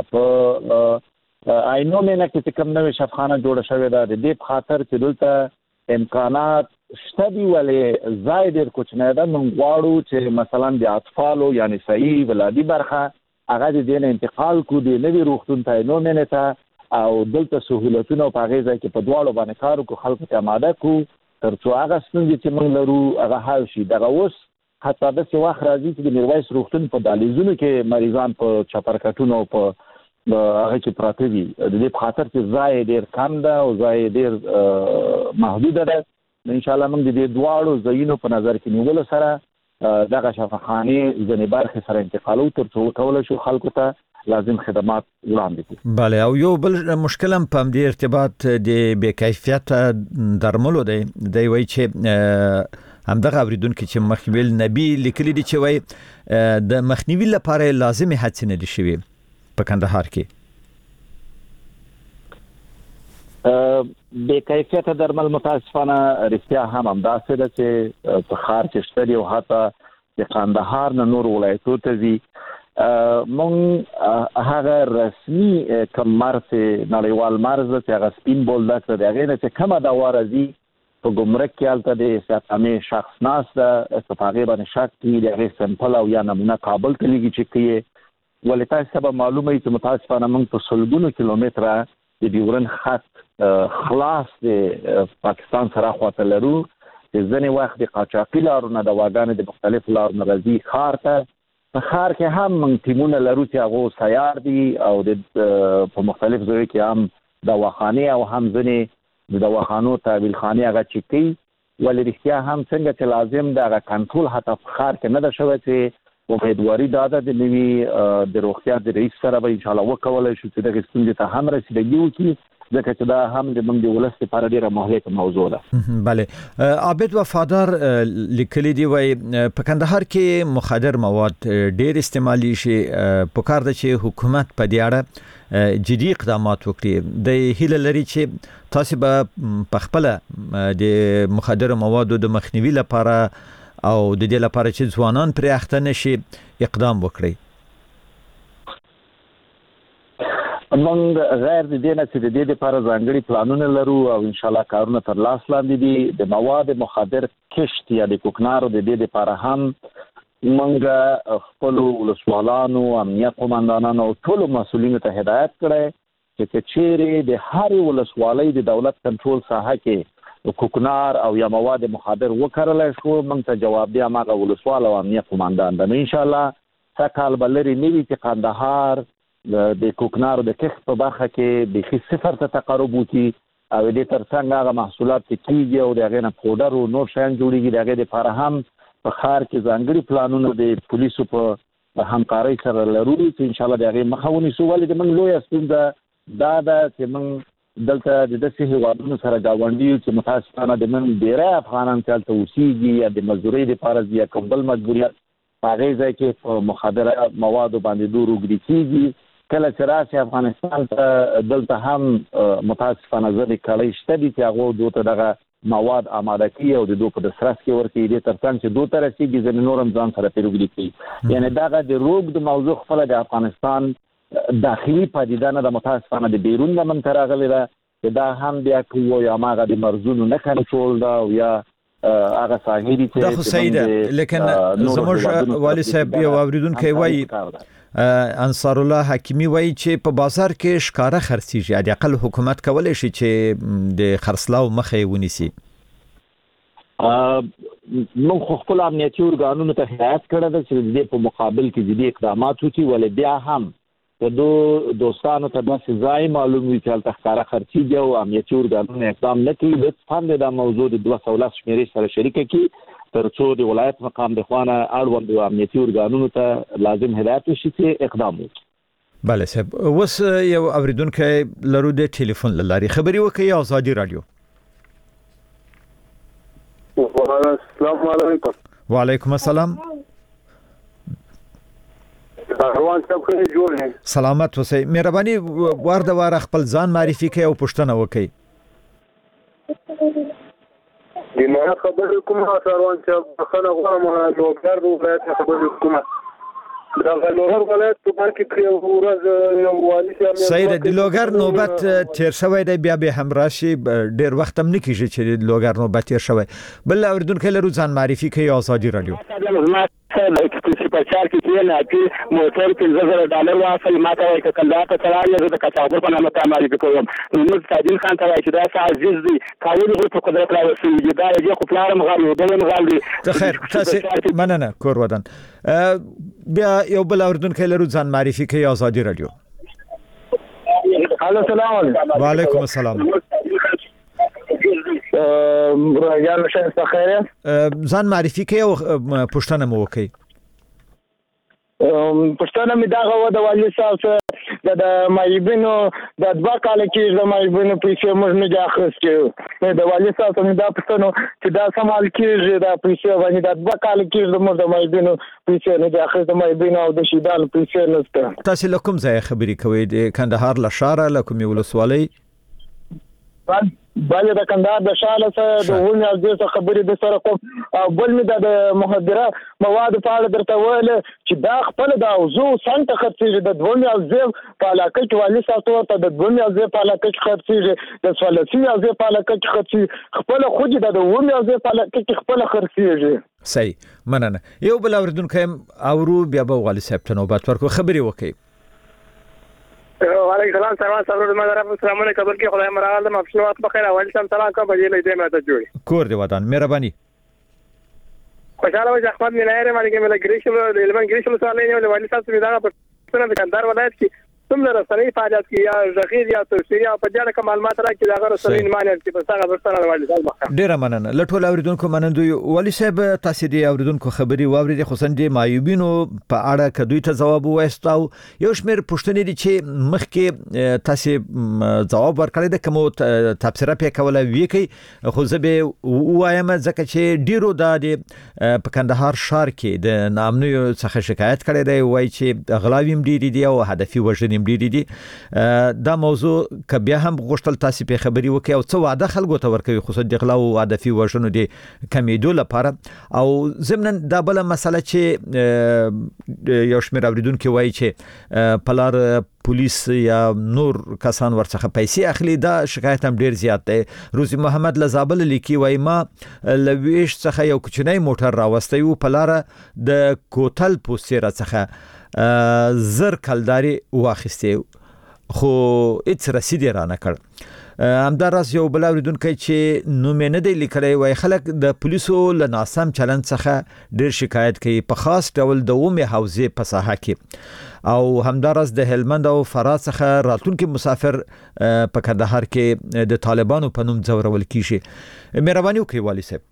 په عینو مینه کې کوم نوې شفاخانه جوړه شوې ده د دې په خاطر چې دلته امکانات شته دي ولې ځای ډېر کوچنی ده. موږ غواړو چې مثلا د اطفالو یعنی صحیح ولادي برخه هغه د دې نه انتقال کو د نوې روغتون ته عینو مینه ته او دلته سہولتونه په هغه ځای کې په دواړو باندې کار وکړو خلکو ته آماده کو ترڅو هغه ستونزې چې موږ لرو هغه حل شي. دغه اوس حتی داسې وخت راځي چې د میرویس روغتون په دهلیزونو کې مریضان په چپرکټونو په هغه کې پراته دي د دې په خاطر چې ځای ډېر کم ده او ځای ډېر محدوده ده. انشاءالله موږ د دې دواړو ځایونو په نظر کې نیولو سره دغه شفاخانې ځینې برخې سره انتقالو ترڅو وکولی شو خلکو ته لازم خدمات وړاندې کړي. بله او یو بل مشکل هم په دې ارتباط د بې کیفیت درملو دی. دی وایي چې همدغه اوریدونکي چې مخویل نبی لیکلي دي چې وایي د مخنیوي لپاره لازمي هڅې نه دي شوي په کندهار کې. بې کیفیت درمل متاسفانه رښتیا هم همداسې ده چې په ښار کې شته دي او حتی د کندهار نه نور ولایتو ته ځي. مونږ هغه رسمي کوم مرز نړیوال مرز چې هغه سپین بولدک د هغې نه چې کومه دوا راځي په ګمرک کې هلته د استعمامي شخص ناست ده چې په هغې باندې شک کړي د هغې سمپل او یا نمونه کابل ته لیږي چې کوي. ولې تاسو ته به معلومه وي چې متاسفانه موږ په سلګونو کیلومتره د ډیورن خط خلاص د پاکستان سره خواته لرو چې ځینې وخت د قاچاقي لارو نه دواګانې د مختلفو لارو نه راځي ښار ته. په ښار کې هم موږ ټیمونه لرو چې هغه سیار دي او د په مختلف ځایو کې هم دواخانې او هم ځینې د دواخانو تحویل خانې هغه چک کوي. ولې رښتیا هم څنګه چې لازم د هغه کنټرول حتی په ښار کې نه ده شوی چې امیدواري دا ده د نوي د روغتیا د رئیس سره به انشاءالله وکولی شو چې دغې ستونزې ته هم رسیدګي وکړي ځکه چې دا هم د موږ د ولس لپاره ډېره مهلکه موضوع ده. بله عابد وفادار لیکلي دي وایي په کندهار کې مخدر مواد ډېر استعمالي شي پکار ده چې حکومت په دې اړه جدي اقدامات وکړي. د هیله لري چې تاسو به په خپله د مخدر موادو د مخنیوي لپاره او د دې لپاره چې ځوانان پرې اخته نشي اقدام وکړي. موږ غیر د دې نه چې د دې لپاره ځانګړي پلانونه لرو او ان شاء الله کارونه تر لاس لاندې دي. د مواد مخدر کشت یا د کوکنارو د دې لپاره هم موږ خپل ولسوالانو امنیت قومندانانو او ټول مسؤلینو ته هدایت کړی چې چیرې د هر ولسوالۍ د دولت کنټرول ساحه کې کوکنار او یا مواد مخدر وکړل شو موږ ته جواب دی هغه ولسوال او امنیت قومندان د ان شاء الله سکهال بلري نیوي چې قندهار د کوکنارو د کښت په برخه کې د صفر ته تقرب وکړي او د ترڅنګ هغه محصولات چې کیږي او دغه نه پودر او نور شیان جوړیږي دغه لپاره هم په ښار کې ځانګړي پلانونه د پولیسو په همکارۍ سره لرو چې ان شاء الله دغه مخاوني سو ولې د من لوی ستونزه دا دا چې من دلته د داسې هیوادونو سره گاونډي چې متاسفانه د من ډیری افغانان ته اوسېږي یا د مزدورۍ لپاره یا کوم بل مجبوریت هغه ځای کې په مخدره موادو باندې دور وګړي کېږي. کله چې راشي افغانستان ته دلته هم متاسفانه ځینې کړۍ شته دي چې هغه دوی ته دغه مواد آماده کوي او د دوی په دسترس کې ورکوي دې ترڅنګ چې دوی ته رسېږي ځینې نور هم ځان سره پرې وګړي کوي. یعنې دغه د روږد موضوع خپله د افغانستان داخلي پدیده نه د متاسفانه د بیرون د منطقه راغلې ده چې دا هم بیا کوي یا هغه د مرزونو نه کنټرول ده او یا هغه ساحې دي چې دا خو صحیح ده لیکن زموږ والي صاحب یو اوریدونکی وایي انصار الله حکیمی وایي چې په بازار کې ښکارا خرڅیږي د اقل حکومت کولای شي چې د خرڅلاو مخه ونیسي. موږ خو خپل امنیتي ارګانونو ته هدایت کړی ده چې د دې په مقابل کې جدي اقدامات وکړي ولې بیا هم د دو دوستانو ته داسې ځای معلوم وي چې هلته ښکاره خرڅیږي او امنیتي ارګانونه اقدام نه کوي. لطفا دا موضوع د دوه سوه لس شمېرې سره شریکه کړي تر څو د ولایت مقام د خوانه اړوند امنیتي ارګانونو ته لازم هدایت وشي چې اقدام وکړي. بله صاحب اوس یو اوریدونکی لرو د ټلیفون له لارې خبرې وکړي ازادي رادیو. السلام علیکم. وعلیکم السلام. روان صاحب څنګه جوړ یې؟ سلامت اوسئ. مهرباني وار د وار خپل ځان معرفي کړئ او پوښتنه وکړئ. د ما خبرې کومه روان صاحب خنه غواړم لوګر ولایت خبرې کومه دا لوګر ولایت په بار کې یو ورځ یو والي صاحب صحیح د لوګر نوبت تیر شوی دی بیا به هم راشي ډیر وخت هم نه کیږي چې لوګر نوبت تیر شوی. بل اوریدونکو لرو ځان معرفي کوي ازادي رادیو. د اکسپریس په چار کې چې نه چې موټر په زړه ډالر واصل ماته وای ک کله ته تلای زه د کچاغور په نامه ته معرفي کوم. نو تعدیل خان ته وای چې دا عزیز دي کاوی په قدرت راوسی دي دا یې خو پلان مغال یو دغه مغال دي. خیر تاسو مننه کور ودان. بیا یو بل اوردونکو لرو ځان معرفي کوي ازادي رادیو. السلام علیکم. وعلیکم السلام. راجان شې خیره ځان معرفي کوي او پښتنه مو وکي. پښتنه می دا غو د والي صاحب د مایبینو د دوا کال کې د مایبینو پیسې موږ نه ځاخص کېو د والي صاحب می دا پښتنو چې دا سمال کې د پیسې باندې د دوا کال کې د موږ د مایبینو پیسې نه ځاخص د مایبینو او د شیدال پیسې نشته. تاسو لکم ځای خبري کوي د کندهار لشاره لکم ولسوالۍ باندې د کندهار د شاله سره د ونی او د خبرې د سره کوم او بل می د مخدره مواد په اړه درته ویل چې دا خپل د اوزو سنت خرڅیږي د دوه او زم په علاقه کې والی ساتو ته د دوه او زم په علاقه کې خرڅیږي د سوالسي او زم په علاقه کې خرڅي خپل خو د دوه او زم په علاقه کې خپل خرڅیږي. صحیح مننه. یو بل اوردونکو اورو بیا به والي صاحب ته نوبت ورکو خبري وکي. وعلیکم السلام سلام سلام مدرب السلام علیکم کې خدای مراد مبشوات بخیر اول سلام سلام کوم بجې لیدې ماته جوړي کور دی ودان مهرباني خوشاله وځه احمد مینایر باندې کې مل ګریشم له لمن ګریشم سره نه ولې والي صاحب سمې دا په څنګه د کندهار ولایت کې څومره رسنۍ فعالیت کې یا ذخیر یا توسعه او په ځاله کې معلومات راکړي دا غره رسنۍ معنی چې په څنګه ورسره والي صاحب ډیر مننه. لټول اوریدونکو منندوی والي صاحب تاسو دی اوریدونکو خبري واوري خو سندې مایوبینو په اړه کدوې ته جواب وایستاو یو شمیر پښتنې دي چې مخکې تاسو جواب ورکړی د کوم تفسیر په کوله ویکي خو زه به وایم ځکه چې ډیرو د په کندهار شهر کې د نامنوي څخه شکایت کړی دی وای چې غلاویم ډیری دی او هدفي وژنې ډیری دي. دا موضوع ک بیا هم غوښتل تاسو په خبري وکي او څه وعده خلکو ته ورکوي خصوصا د غلا او هدفي وژنو دي کمیدو لپاره او ضمن دا بل مسله چې یو شمیر اوریدونکو وایي چې پلار پولیس یا نور کسان ورڅخه پیسې اخلي. دا شکایت هم ډیر زیات دی. روزي محمد لزابل لیکي وای ما لويش څخه یو کوچنی موټر راوستي و په لار د کوتل پوسټر څخه زر کلداري واخیسته خو هیڅ رسید را نه کړ. همدارس یو بل اوریدونکو چې نو مې نه دی لیکلی وای خلک د پولیسو له ناسم چلند څخه ډیر شکایت کوي په خاص ډول د اومه حوزې په ساحه کې او همدارس د هلمند او فراه څخه راتلونکي مسافر په کندهار کې د طالبانو په نوم ځورول کیږي. مهرباني وکړئ والی صاحب.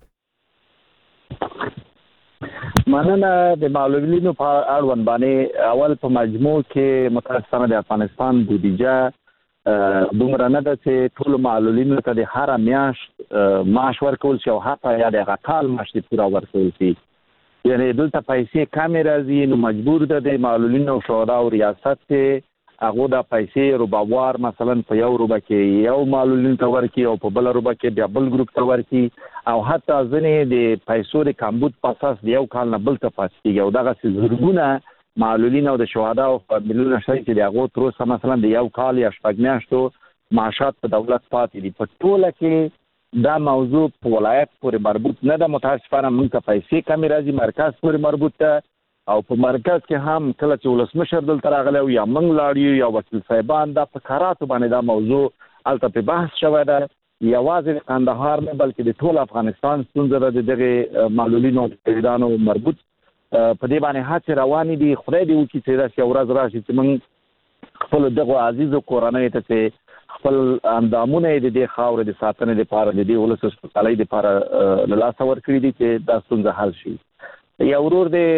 مننه. د معلولینو په اړوند باندې اول په مجموع کې متاسفانه د افغانستان بودیجه دومره نه ده چې ټول معلولینو ته د هر میاشت معاش ورکول شي او حتی یا د غکال معاش پورا ورکول شي. یعنی دلته پیسې کمې راځي نو مجبور ده د معلولینو شورا او ریاست ته هغه د پیسې روبوار مثلا په یو روبه کې یو معلولین ته ورکي او په بل روبه کې بیا بل ګروپ ته ورکي او حتی ځنې د پیسو د کمبود په اساس د یو کال نه بل ته پاتېږي او دغه زرګونه معلولین او د شهدا او فامیلونو شای چې دغه تر اوسه مثلا د یو کال یا شپږ میاشتو معاشات په دولت پاتې دي. په ټوله کې دا موضوع په ولایت پورې مربوط نه ده. متاسفانه موږ ته پیسې کمې راځي مرکز پورې مربوط ده او په مرکز کې هم کله چې ولسمشر دلته راغلی یا موږ لاړو یا وکیل صاحبان دا په کاراتو باندې دا موضوع الته په بحث شوی ده. یوازې کندهار نه بلکې د ټول افغانستان ستونزه ده د دغه معلولینو او پیرانو مربوط په دې باندې هڅې روانې دي. خدای دې وکړي چې داسې یو ورځ راشي چې موږ خپل دغه عزیزو کورنۍ ته چې خپل اندامونه د دې خاورې د ساتنې لپاره د دې ولس سپکالۍ لپاره له لاسه ورکړي دي چې دا ستونزه حل شي. یو ورور د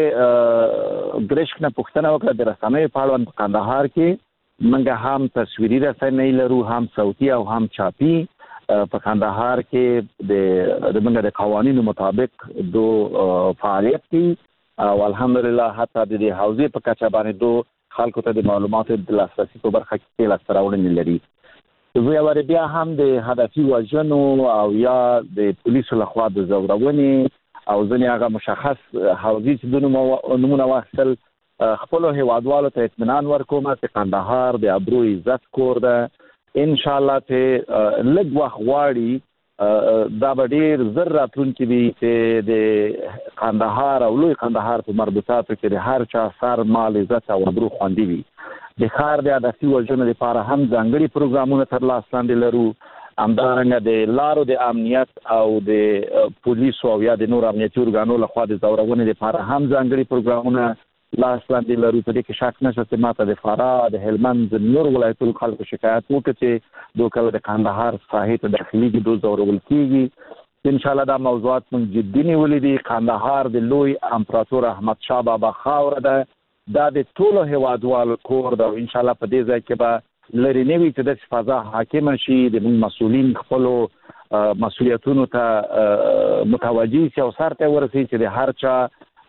ګرشک نه پوښتنه وکړه د رسنیو په اړوند په کندهار کې موږ هم تصویري رسنۍ لرو هم صوتي او هم چاپي. په کندهار کې د موږ د قوانینو مطابق دو فعالیت کوي او الحمدلله حتی د دې حوزې په کچه باندې دو خلکو ته د معلوماتو د لاسرسي په برخه کې لاسته راوړنې لري. زه یو بیا هم د هدفي وژنو او یا د پولیسو لخوا د زورونې او ځینې هغه مشخص حوزې چې د نمونه واخیستل خپلو هیوادوالو ته اطمینان ورکوم چې کندهار د ابرو عزت کور ده. ان شاء الله ته لږ وخت غواړي دا به ډیر زر راتلونکي وي چې د کندهار او لوی کندهار په مربوطاتو کې د هر چا سر مال عزت او ابرو خوندي وي. د ښار د هدفي وژنو لپاره هم ځانګړي پروګرامونه تر لاس لاندې لرو. همدارنګه د لارو د امنیت او د پولیسو او یا د نور امنیتي ارګانو لخوا د زورونې لپاره هم ځانګړي پروګرامونه لاس لاندې لرو. په دې کې شک نشته چې ماته د فراه د هلمند د نور ولایتونو خلکو شکایت وکړي چې دوی کله د کندهار ساحې ته داخلي کې دوی زورول کېږي. ان شاء الله دا موضوعات موږ جدي نیولې دي. کندهار د لوی امپراتور احمد شاه بابا خاوره ده. دا د ټولو هیوادوالو کور ده. ان شاء الله په دې ځای کې به لري نه وي چې د فضا حاکم شي د مسؤلین خپلو مسؤلیتونو ته متوجي شي او سر ته ورسي چې د هر چا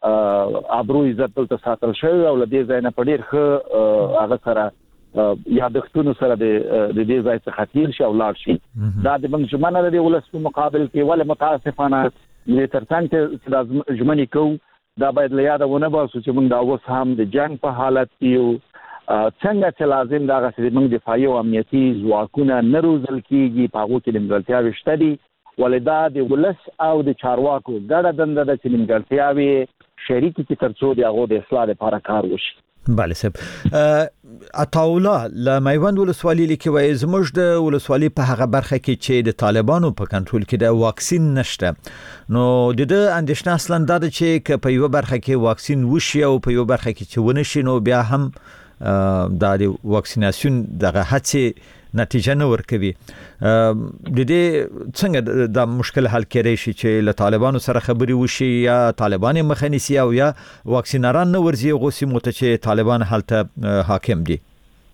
ابرو عزت دلته ساتل شوی او له دې ځای نه په ډېر ښه هغه سره یادښتونو سره د دې ځای څخه تیر شي او لاړ شي. دا د موږ ژمنه ده د ولس په مقابل کې. ولې متاسفانه د ترڅنګ چې دا ژمنې کوو دا باید له یاده ونه باسو چې موږ دا اوس هم د جنګ په حالت کې یو. څنګه چې لازم دغسې موږ دفاعي او امنیتي ځواکونه نه روزل کېږي په هغو کې نیمګړتیاوې شته دي. ولې دا د ولس او د چارواکو ګډه دنده ده چې نیمګړتیاوې شریکي چې تر څو د هغو د اصلاح لپاره کار وشي. بله صاحب. عطاالله له میوند ولسوالي لیکي وایي زموږ د ولسوالي په هغه برخه کې چې د طالبانو په کنټرول کې د واکسین نشته نو د دې اندېښنه اصلا دا ده چې که په یو برخه کې واکسین وشي او په یو برخه کې چې ونه شي نو بیا هم دا د واکسیناسیون دغه هڅې نتیجه نه ورکوي. د دې څنګه دا مشکل حل کېدای شي چې له طالبانو سره خبري وشي یا طالبان مخه نیسي او یا واکسینران نه ورځي غو سیمو ته چې طالبان هلته حاکم دي؟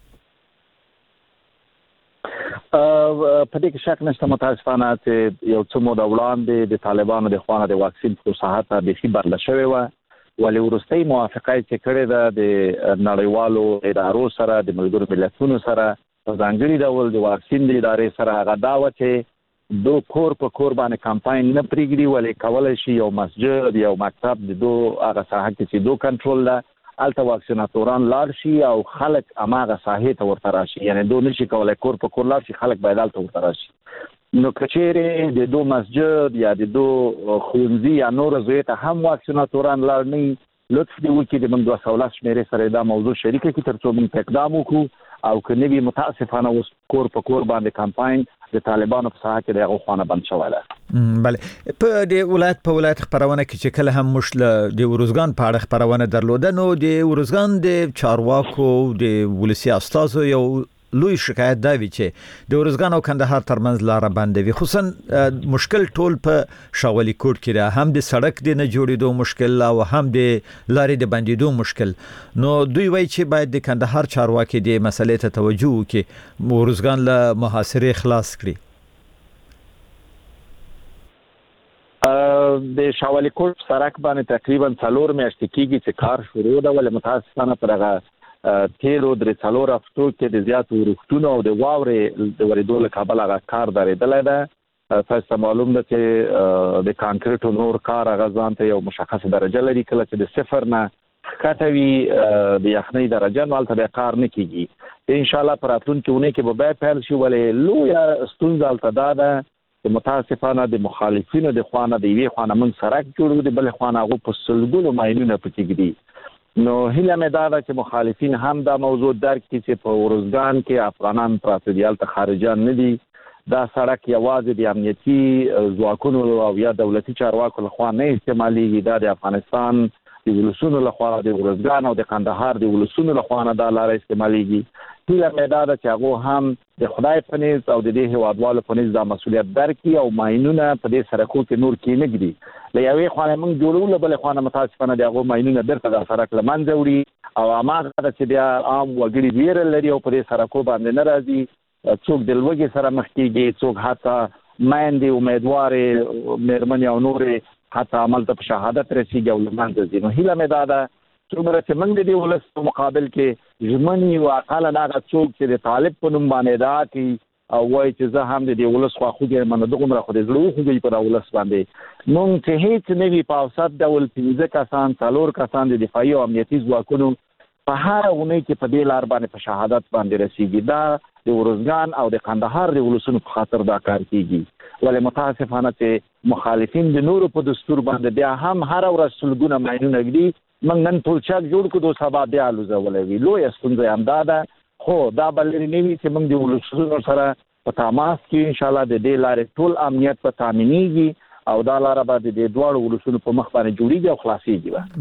په دې کې شک نشته متاسفانه چې یو څه موده وړاندې د طالبانو د خوانه د واکسین په صحت به بدله شوې و ولې ورستۍ موافقه چې کړې ده د نړیوالو ادارو سره د ملګرو ملتونو سره په ځانګړي ډول د واکسین د ادارې سره هغه دا و چې دو کور په کور باندې کمپاین نه پرېږدي ولې کولای شي یو مسجد یو مکتب د دو هغه ساحه کې چې دو کنټرول ده الته واکسیناتوران لاړ شي او خلک اماغه ساحې ته ورته راشي، یعنی دوی نشي کولای کور په کور لاړ شي، خلک باید الته ورته راشي. نو کچېره د دو مسجد یا د دو ښوونځي یا نور ځای ته هم واکسیناتوران لاړ نه، لطف دی وکړي د موږ دوه سوه شمیرې سره دا موضوع شریکه کړي ترڅو موږ اقدام وکړو او که نه وي متاسفانه اوس کور په کور باندې کمپاین د طالبانو په ساحه کې د هغو خانه بند شوی ده. بله په د ولایت په ولایت خبرونه کې چې کله هم مشل د ورزګان په اړه خبرونه درلوده، نو د ورزګان د چارواکو د ولسی استازو یو لوی شکایت دا وی چې د ورزګان او کندهار ترمنځ لار بندوي، خصوصا مشکل ټول په شاولي کوټ کې ده، هم د سړک د نه جوړېدو مشکل او هم د لارې د بندیدو مشکل. نو دوی وایي چې باید د کندهار چارواکي د مسلې ته توجه وکړي، ورزګان له محاصرې خلاص کړي. د شاولي کوټ سړک باندې تقریبا څلور میاشتې کېږي چې کار شروع ده، ولې متاسفانه پر هغه تیرو درې څلور هفتو کې د زیاتو ورښتونو او د واورې د ورېدو له کبله هغه کار درېدلی ده. تاسو ته معلوم ده چې د کانکریټو نور کار هغه ځان ته یو مشخصه درجه لري، کله چې د صفر نه ښکته وي د یخنۍ درجه نو هلته بیا کار نه کېږي. انشاءالله په راتلونکې اونۍ کې به بیا پیل شي، ولې لویه ستونزه هلته دا ده چې متاسفانه د مخالفینو د خوا نه د یوې خوا نه موږ سړک جوړو، د بلې خوا نه هغو په سلګونو ماینونه پکې ږدي. نو هیله مې دا ده چې مخالفین هم دا موضوع درک کړي چې په ورزګان کې افغانان پراته دي، هلته خارجان نه دي. دا سړک یوازې د امنیتي ځواکونو او یا دولتي چارواکو لخوا نه استعمالیږي، دا د افغانستان د ولسونو لخوا د ورزګان او د کندهار د ولسونو لخوا نه دا لاره استعمالیږي. هیله مې دا ده چې هغه هم د خدای په نيز او د دې هیوادوالو په نيز دا مسؤلیت درک کړي او ماینونه په دې سړکو کې نور کې نه ږدي. له یوې خوا موږ جوړو، له بلې خوا متاسفانه د هغو ماینونه بیرته دا سړک له منځه وړي او هماغه ده چې بیا عام وګړي ویره لري او په دې سړکو باندې نه راځي. څوک د لوږې سره مخ کېږي، څوک حتی میندې امیدوارې مېرمنې او نورې حتی هملته په شهادت رسېږي او له منځه ځي. نو هیله مې دا ده څومره چې موږ د دې ولس په مقابل کې ژمن یو، اقلا هغه څوک چې د طالب په نوم باندې ادعا کوي او وایي چې زه هم د دې ولس خواخوږی یم، نو دغومره خو د زړه وخوږئ په دا ولس باندې. موږ چې هېڅ نه وي په اوسط ډول پنځه کسان څلور کسان د دفاعي او امنیتي ځواکونو په هره اونۍ کې په دې لار باندې په شهادت باندې رسېږي. دا د ورزګان او د کندهار د ولسونو په خاطر دا کار کېږي، ولې متاسفانه چې مخالفین د نورو په دستور باندې بیا هم هره ورځ سلګونه ماینونه ږدي. موږ نن پلچک جوړ کړو، سبا بیا الوزولی وي. لویه ستونزه همدا ده، خو دا به لرې نه وي چې موږ د ولسونو سره په تماس کې انشاءالله د دې لارې ټول امنیت به تامینېږي او دا لاره به د دې دواړو ولسونو په مخ باندې جوړېږي او خلاصېږي به.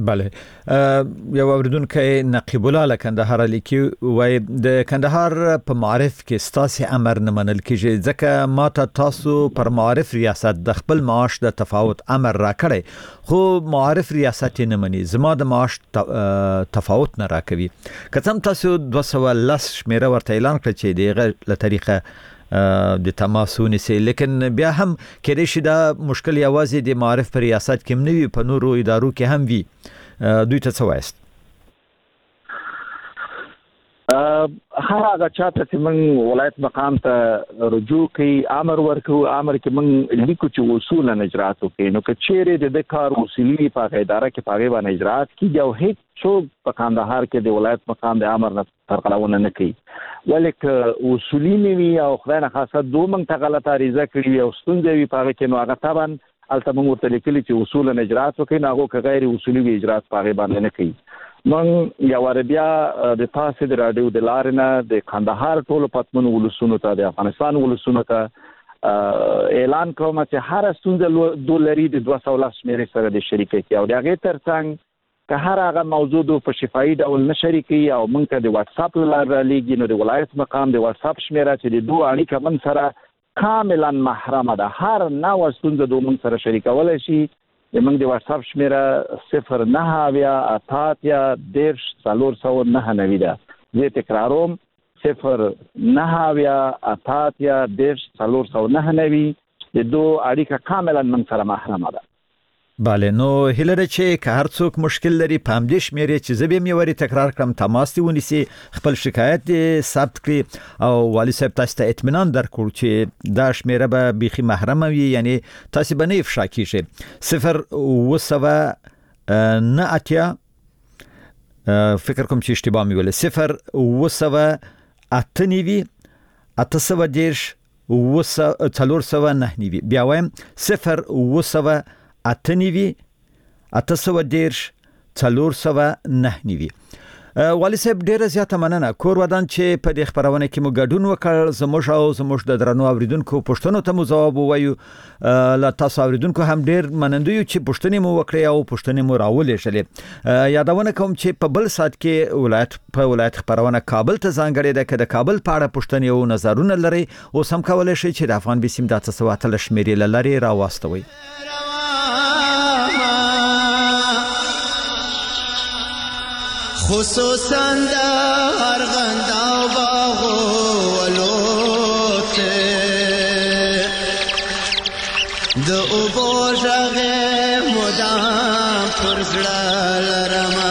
بله یو اورېدونکی نقیب الله له کندهاره لیکي، وایي د کندهار په معارف کې ستاسې امر نه منل کېږي، ځکه ما ته تاسو پر معارف ریاست د خپل معاش د تفاوت امر راکړی، خو معارف ریاست یې نه مني، زما د معاش تفاوت نه راکوي. که څه هم تاسو دوه سوه لس شمېره ورته اعلان کړه چې د هغه له طریقه د تماس ونیسي، لیکن بیا هم کېدای شي دا مشکل یوازې د معارف په ریاست کې هم نه وي، په نورو ادارو کې هم وي. دوی ته څه وایست؟ هر هغه چاته چې موږ ولایت مقام ته رجوع کوي، امر ورکوو، امر کې موږ لیکو چې اصولا اجرات وکړي. نو که چیرې د دې کار اصولي په هغه اداره کې په هغې باندې اجرات کېږي او هېڅ څوک په کندهار کې د ولایت مقام د امر نه سرغړونه نه کوي، ولې که اصولي نه وي او خدای نخواسته دوی موږ ته غلطه عریضه کړي وي او ستونزه وي په هغه کې، نو هغه طبعا هلته موږ ورته لیکلي چې اصولا اجرات وکړي، نو هغو که غیر اصولي وي اجرات په هغې باندې نه کوي. موږ یو واره بیا د تاسې د راډیو د لارې نه د کندهار ټولو پتمنو ولسونو ته، د افغانستان ولسونو ته اعلان کوم چې هره ستونزه دو لري د دوه سوه لس شمېرې سره د شریکېږي او د هغې تر څنګ که هر هغه موضوع دو په شفاهي ډول نه شریکوي او موږ ته د واتساپ له لارې رالیږي، نو د ولایت مقام د واتساپ شمېره چې د دو اړیکه موږ سره کاملا محرمه ده، هر نوع ستونزه دو موږ سره شریکولی شي. زموږ د واتساپ شمېره صفر نهه اویا اته اتیا دېرش څلور سوه نهه نوي ده. زه تکراروم، صفر نهه اویا اته اتیا دېرش څلور سوه نهه نوي. د دو اړیکه کاملا موږ سره محرمه ده. بله، نو هیله ده چې که هر څوک مشکل لري په همدې شمېرې چې زه به یې ورې تکرار کړم تماس دې ونیسي، خپل شکایت دې ثبت کړي او والي صاحب تاسو ته اطمینان درکړو چې دا شمېره به بیخي محرمه وي، یعنی تاسو به نه افشا کیږي. صفر اوه سوه نه اتیا فکر کوم چې اشتباه مې ویل صفر وسوه اته نیوي اته سوه دیرش وسوه څلور سوه نه نیوي بیا وایم صفر وسوه اته نیوي اته سوه دیرش څلور سوه نه نیوي. والي صاحب ډیره زیاته مننه کور ودان چې په دې خبرونه کې مو ګډون وکړ زموږ او زموږ د درنو اوریدونکو پښتنو ته مو ځواب وایو لا تاسو اوریدونکو هم ډیر مننه یو چې پښتنې مو وکړې او پښتنې مو راولې شلې. یادونه کوم چې په بل سات کې ولایت په ولایت خبرونه کابل ته ځانګړې ده کده کابل په اړه پښتنې او نظرونه لري او سم کولای شي چې د افغان بسیم د تاسو اتل شمیرې لري راوستوي. خصوصا دا ارغندا و باغو ولوته د اوبو ژغه مدام پر زړه لرما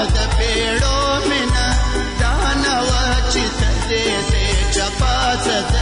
That's